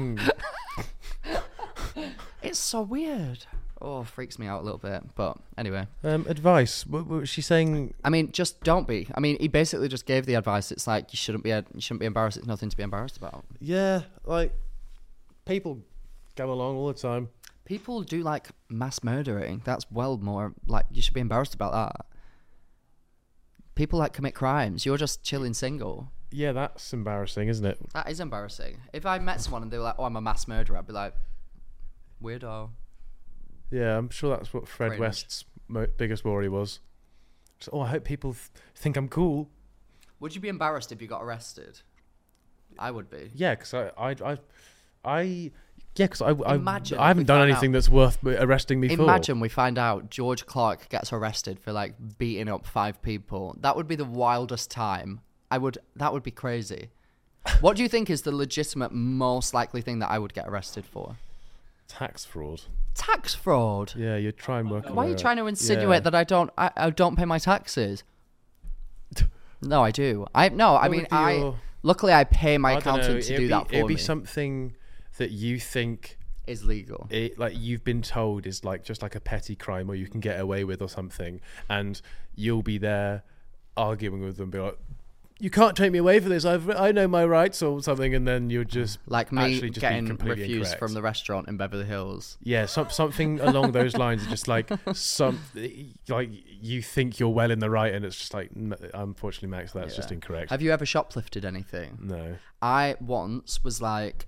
S4: It's so weird. Oh, freaks me out a little bit. But anyway.
S5: Advice. What was she saying?
S4: I mean, just don't be. I mean, he basically just gave the advice. It's like you shouldn't be embarrassed. It's nothing to be embarrassed about.
S5: Yeah, like people go along all the time.
S4: People do like mass murdering. That's well more like you should be embarrassed about that. People like commit crimes. You're just chilling single.
S5: Yeah, that's embarrassing, isn't it?
S4: That is embarrassing. If I met someone and they were like, "Oh, I'm a mass murderer," I'd be like, "Weirdo."
S5: Yeah, I'm sure that's what Fred
S4: Cringe.
S5: West's biggest worry was. So, I hope people think I'm cool.
S4: Would you be embarrassed if you got arrested? I would be.
S5: Yeah, because I
S4: Imagine if
S5: haven't
S4: we
S5: done
S4: found
S5: anything
S4: out-
S5: that's worth arresting me for.
S4: Imagine we find out George Clark gets arrested for like beating up 5 people. That would be the wildest time. That would be crazy. What do you think is the legitimate, most likely thing that I would get arrested for?
S5: Tax fraud.
S4: Tax fraud.
S5: Yeah, you try and work.
S4: Why are you trying to insinuate that I don't pay my taxes? No, I do. Luckily I pay my accountant to do that for me.
S5: It'd be something that you think
S4: Is legal.
S5: like you've been told is like just like a petty crime or you can get away with or something, and you'll be there arguing with them, be like, "You can't take me away for this. I know my rights," or something, and then you're just
S4: Like me
S5: actually just
S4: getting
S5: being completely
S4: refused
S5: incorrect.
S4: from the restaurant in Beverly Hills.
S5: Yeah, something along those lines. Just like like you think you're well in the right, and it's just like, unfortunately, Max, that's just incorrect.
S4: Have you ever shoplifted anything?
S5: No.
S4: I once was like,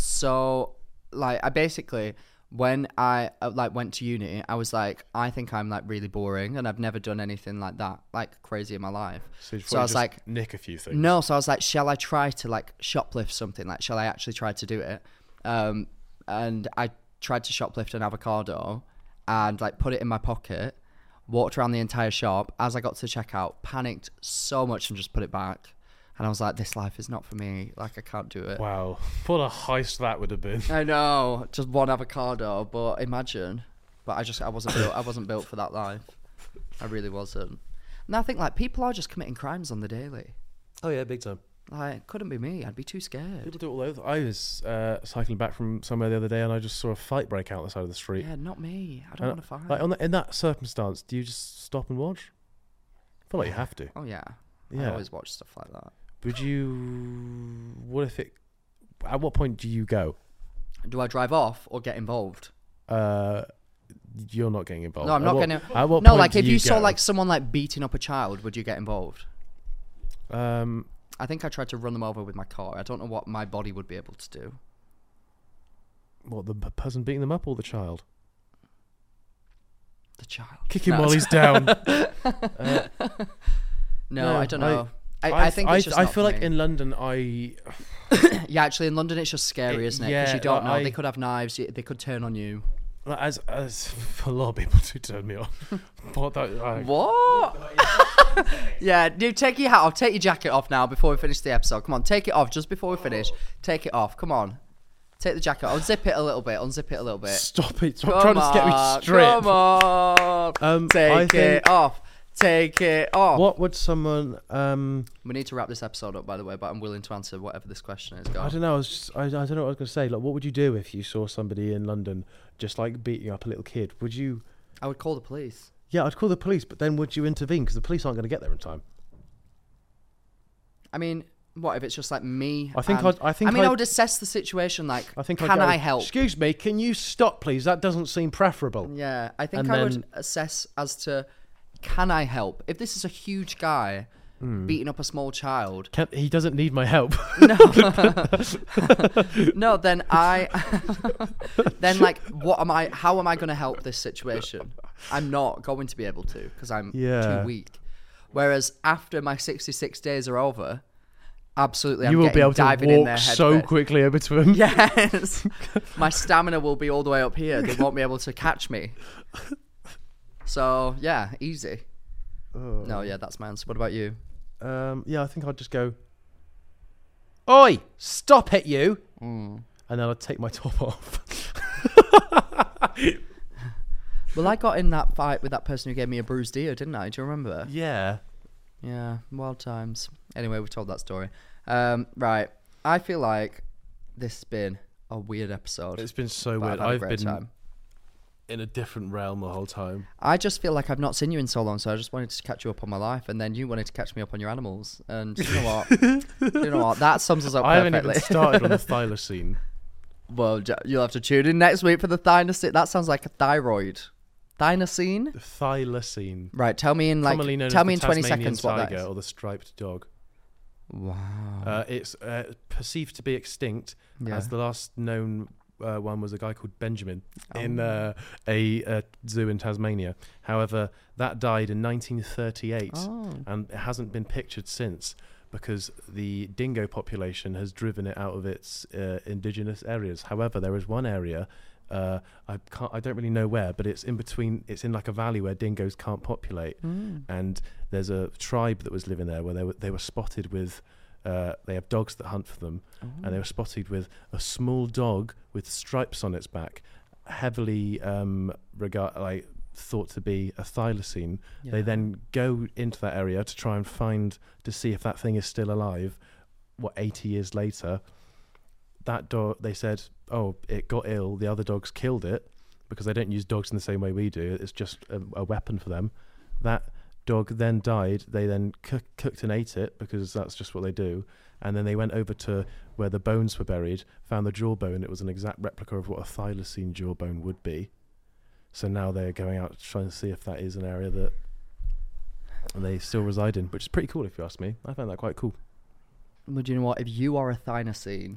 S4: I basically, when I went to uni, I was like, I think I'm like really boring and I've never done anything like that, like crazy in my life.
S5: So
S4: I was like,
S5: nick a few things.
S4: no, so I was like, shall I try to like shoplift something? Like, shall I actually try to do it? And I tried to shoplift an avocado and like put it in my pocket, walked around the entire shop. As I got to the checkout, panicked so much and just put it back. And I was like, this life is not for me. Like, I can't do it.
S5: Wow, what a heist that would have been.
S4: I know, just one avocado, but imagine. But I wasn't built for that life. I really wasn't. And I think like people are just committing crimes on the daily.
S5: Oh yeah, big time.
S4: Like, it couldn't be me. I'd be too scared.
S5: People do it all over. I was cycling back from somewhere the other day, and I just saw a fight break out on the side of the street.
S4: Yeah, not me. I don't want to fight.
S5: Like in that circumstance, do you just stop and watch? I feel like you have to.
S4: Oh yeah.
S5: Yeah.
S4: I always watch stuff like that.
S5: Would you? What if it? At what point do you go?
S4: Do I drive off or get involved?
S5: You're not getting involved.
S4: No, I'm not getting.
S5: At what
S4: No,
S5: point
S4: like
S5: do
S4: if you saw
S5: go?
S4: like someone like beating up a child, would you get involved?
S5: I
S4: I think I tried to run them over with my car. I don't know what my body would be able to do.
S5: What, the person beating them up or the child?
S4: the child.
S5: Kicking while he's down.
S4: No, I don't know. I think it's just
S5: I
S4: not
S5: feel
S4: for
S5: like
S4: me.
S5: in London,
S4: Yeah, actually, in London, it's just scary, isn't it? Because
S5: yeah,
S4: you don't know.
S5: like,
S4: They could have knives. They could turn on you.
S5: as a lot of people do turn me on. But
S4: What? Yeah, dude, take your hat off. Take your jacket off now before we finish the episode. Come on, take it off just before we finish. Take it off. Come on. Take the jacket off. Unzip it a little bit. Unzip it a little bit.
S5: Stop it! Stop trying to get me stripped.
S4: Come on. Take it off. Take it off.
S5: What would someone?
S4: We need to wrap this episode up, by the way, but I'm willing to answer whatever this question is. Go on.
S5: I don't know. I don't know what I was going to say. Like, what would you do if you saw somebody in London just like beating up a little kid? Would you?
S4: I would call the police.
S5: Yeah, I'd call the police, but then would you intervene? Because the police aren't going to get there in time.
S4: I mean, what if it's just like me?
S5: I
S4: I would assess the situation. Like, can
S5: I'd go,
S4: I help?
S5: Excuse me, can you stop, please? That doesn't seem preferable.
S4: Yeah, I think
S5: And
S4: I would
S5: then-
S4: assess as to, can I help? If this is a huge guy beating up a small child,
S5: He doesn't need my help.
S4: no, then then like, how am I going to help this situation? I'm not going to be able to because I'm too weak. Whereas after my 66 days are over, absolutely,
S5: You will be able to
S4: diving in their
S5: walk
S4: head
S5: so
S4: first.
S5: quickly over to him.
S4: Yes, my stamina will be all the way up here. They won't be able to catch me. So yeah, easy. No, yeah, that's my answer. What about you?
S5: Yeah, I think I'd just go, "Oi, stop it, you!" And then I'd take my top off.
S4: Well, I got in that fight with that person who gave me a bruised ear, didn't I? Do you remember?
S5: Yeah.
S4: Yeah, wild times. Anyway, we've told that story. Right, I feel like this has been a weird episode.
S5: It's been so
S4: but
S5: weird.
S4: I've had a
S5: I've
S4: great
S5: been
S4: time.
S5: in a different realm the whole time.
S4: I just feel like I've not seen you in so long, so I just wanted to catch you up on my life, and then you wanted to catch me up on your animals. And you know what? You know what? That sums us up
S5: I haven't
S4: perfectly.
S5: even started on the thylacine.
S4: Well, you'll have to tune in next week for the thylacine. That sounds like a thyroid. Thylacine?
S5: The thylacine.
S4: Right, tell me in
S5: Commonly known
S4: tell
S5: as
S4: me
S5: the
S4: in 20
S5: Tasmanian
S4: seconds what that
S5: tiger
S4: is.
S5: or the striped dog.
S4: Wow.
S5: It's perceived to be extinct, as the last known one was a guy called Benjamin in a zoo in Tasmania. However, that died in 1938 and it hasn't been pictured since because the dingo population has driven it out of its indigenous areas. However, there is one area, I don't really know where, but it's in between. It's in like a valley where dingoes can't populate, and there's a tribe that was living there where they were spotted with. They have dogs that hunt for them, and they were spotted with a small dog with stripes on its back, heavily thought to be a thylacine. Yeah. They then go into that area to try and to see if that thing is still alive. 80 years later, that dog, they said, it got ill. The other dogs killed it because they don't use dogs in the same way we do. It's just a weapon for them. That dog then died. They then cooked and ate it because that's just what they do. And then they went over to where the bones were buried, found the jawbone. It was an exact replica of what a thylacine jawbone would be. So now they're going out trying to see if that is an area that they still reside in, which is pretty cool if you ask me. I found that quite cool.
S4: Well, do you know what? If you are a thylacine,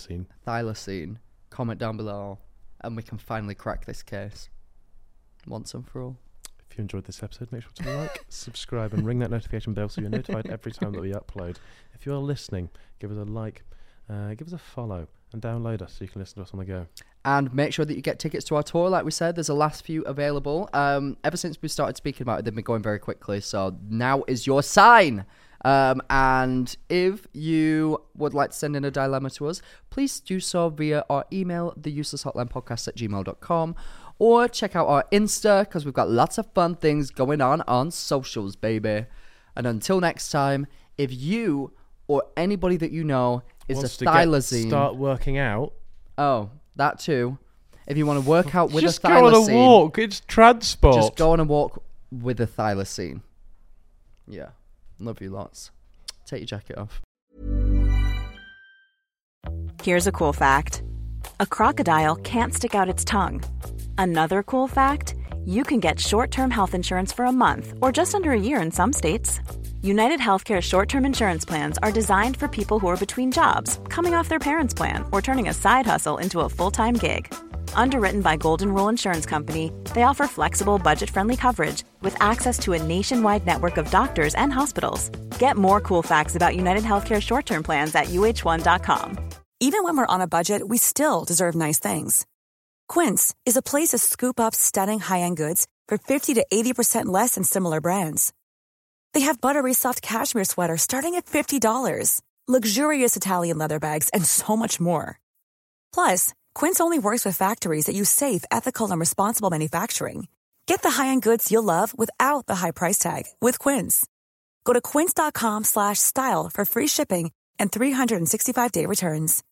S4: comment down below and we can finally crack this case once and for all.
S5: If you enjoyed this episode, make sure to like, subscribe, and ring that notification bell so you're notified every time that we upload. If you are listening, give us a like, give us a follow, and download us so you can listen to us on the go. And make sure that you get tickets to our tour. Like we said, there's a last few available. Ever since we started speaking about it, they've been going very quickly. So now is your sign. And if you would like to send in a dilemma to us, please do so via our email, theuselesshotlinepodcast@gmail.com, or check out our Insta, because we've got lots of fun things going on socials, baby. And until next time, if you or anybody that you know is a thylacine, start working out.
S4: Oh, that too. If you want to work out with
S5: just
S4: a thylacine,
S5: go on a walk. It's transport.
S4: Just go on a walk with a thylacine. Yeah. Love you lots. Take your jacket off.
S7: Here's a cool fact. A crocodile can't stick out its tongue. Another cool fact, you can get short-term health insurance for a month or just under a year in some states. United Healthcare short-term insurance plans are designed for people who are between jobs, coming off their parents' plan, or turning a side hustle into a full-time gig. Underwritten by Golden Rule Insurance Company, they offer flexible, budget-friendly coverage with access to a nationwide network of doctors and hospitals. Get more cool facts about United Healthcare short-term plans at uh1.com.
S8: Even when we're on a budget, we still deserve nice things. Quince is a place to scoop up stunning high-end goods for 50 to 80% less than similar brands. They have buttery soft cashmere sweaters starting at $50, luxurious Italian leather bags, and so much more. Plus, Quince only works with factories that use safe, ethical, and responsible manufacturing. Get the high-end goods you'll love without the high price tag with Quince. Go to quince.com/style for free shipping and 365-day returns.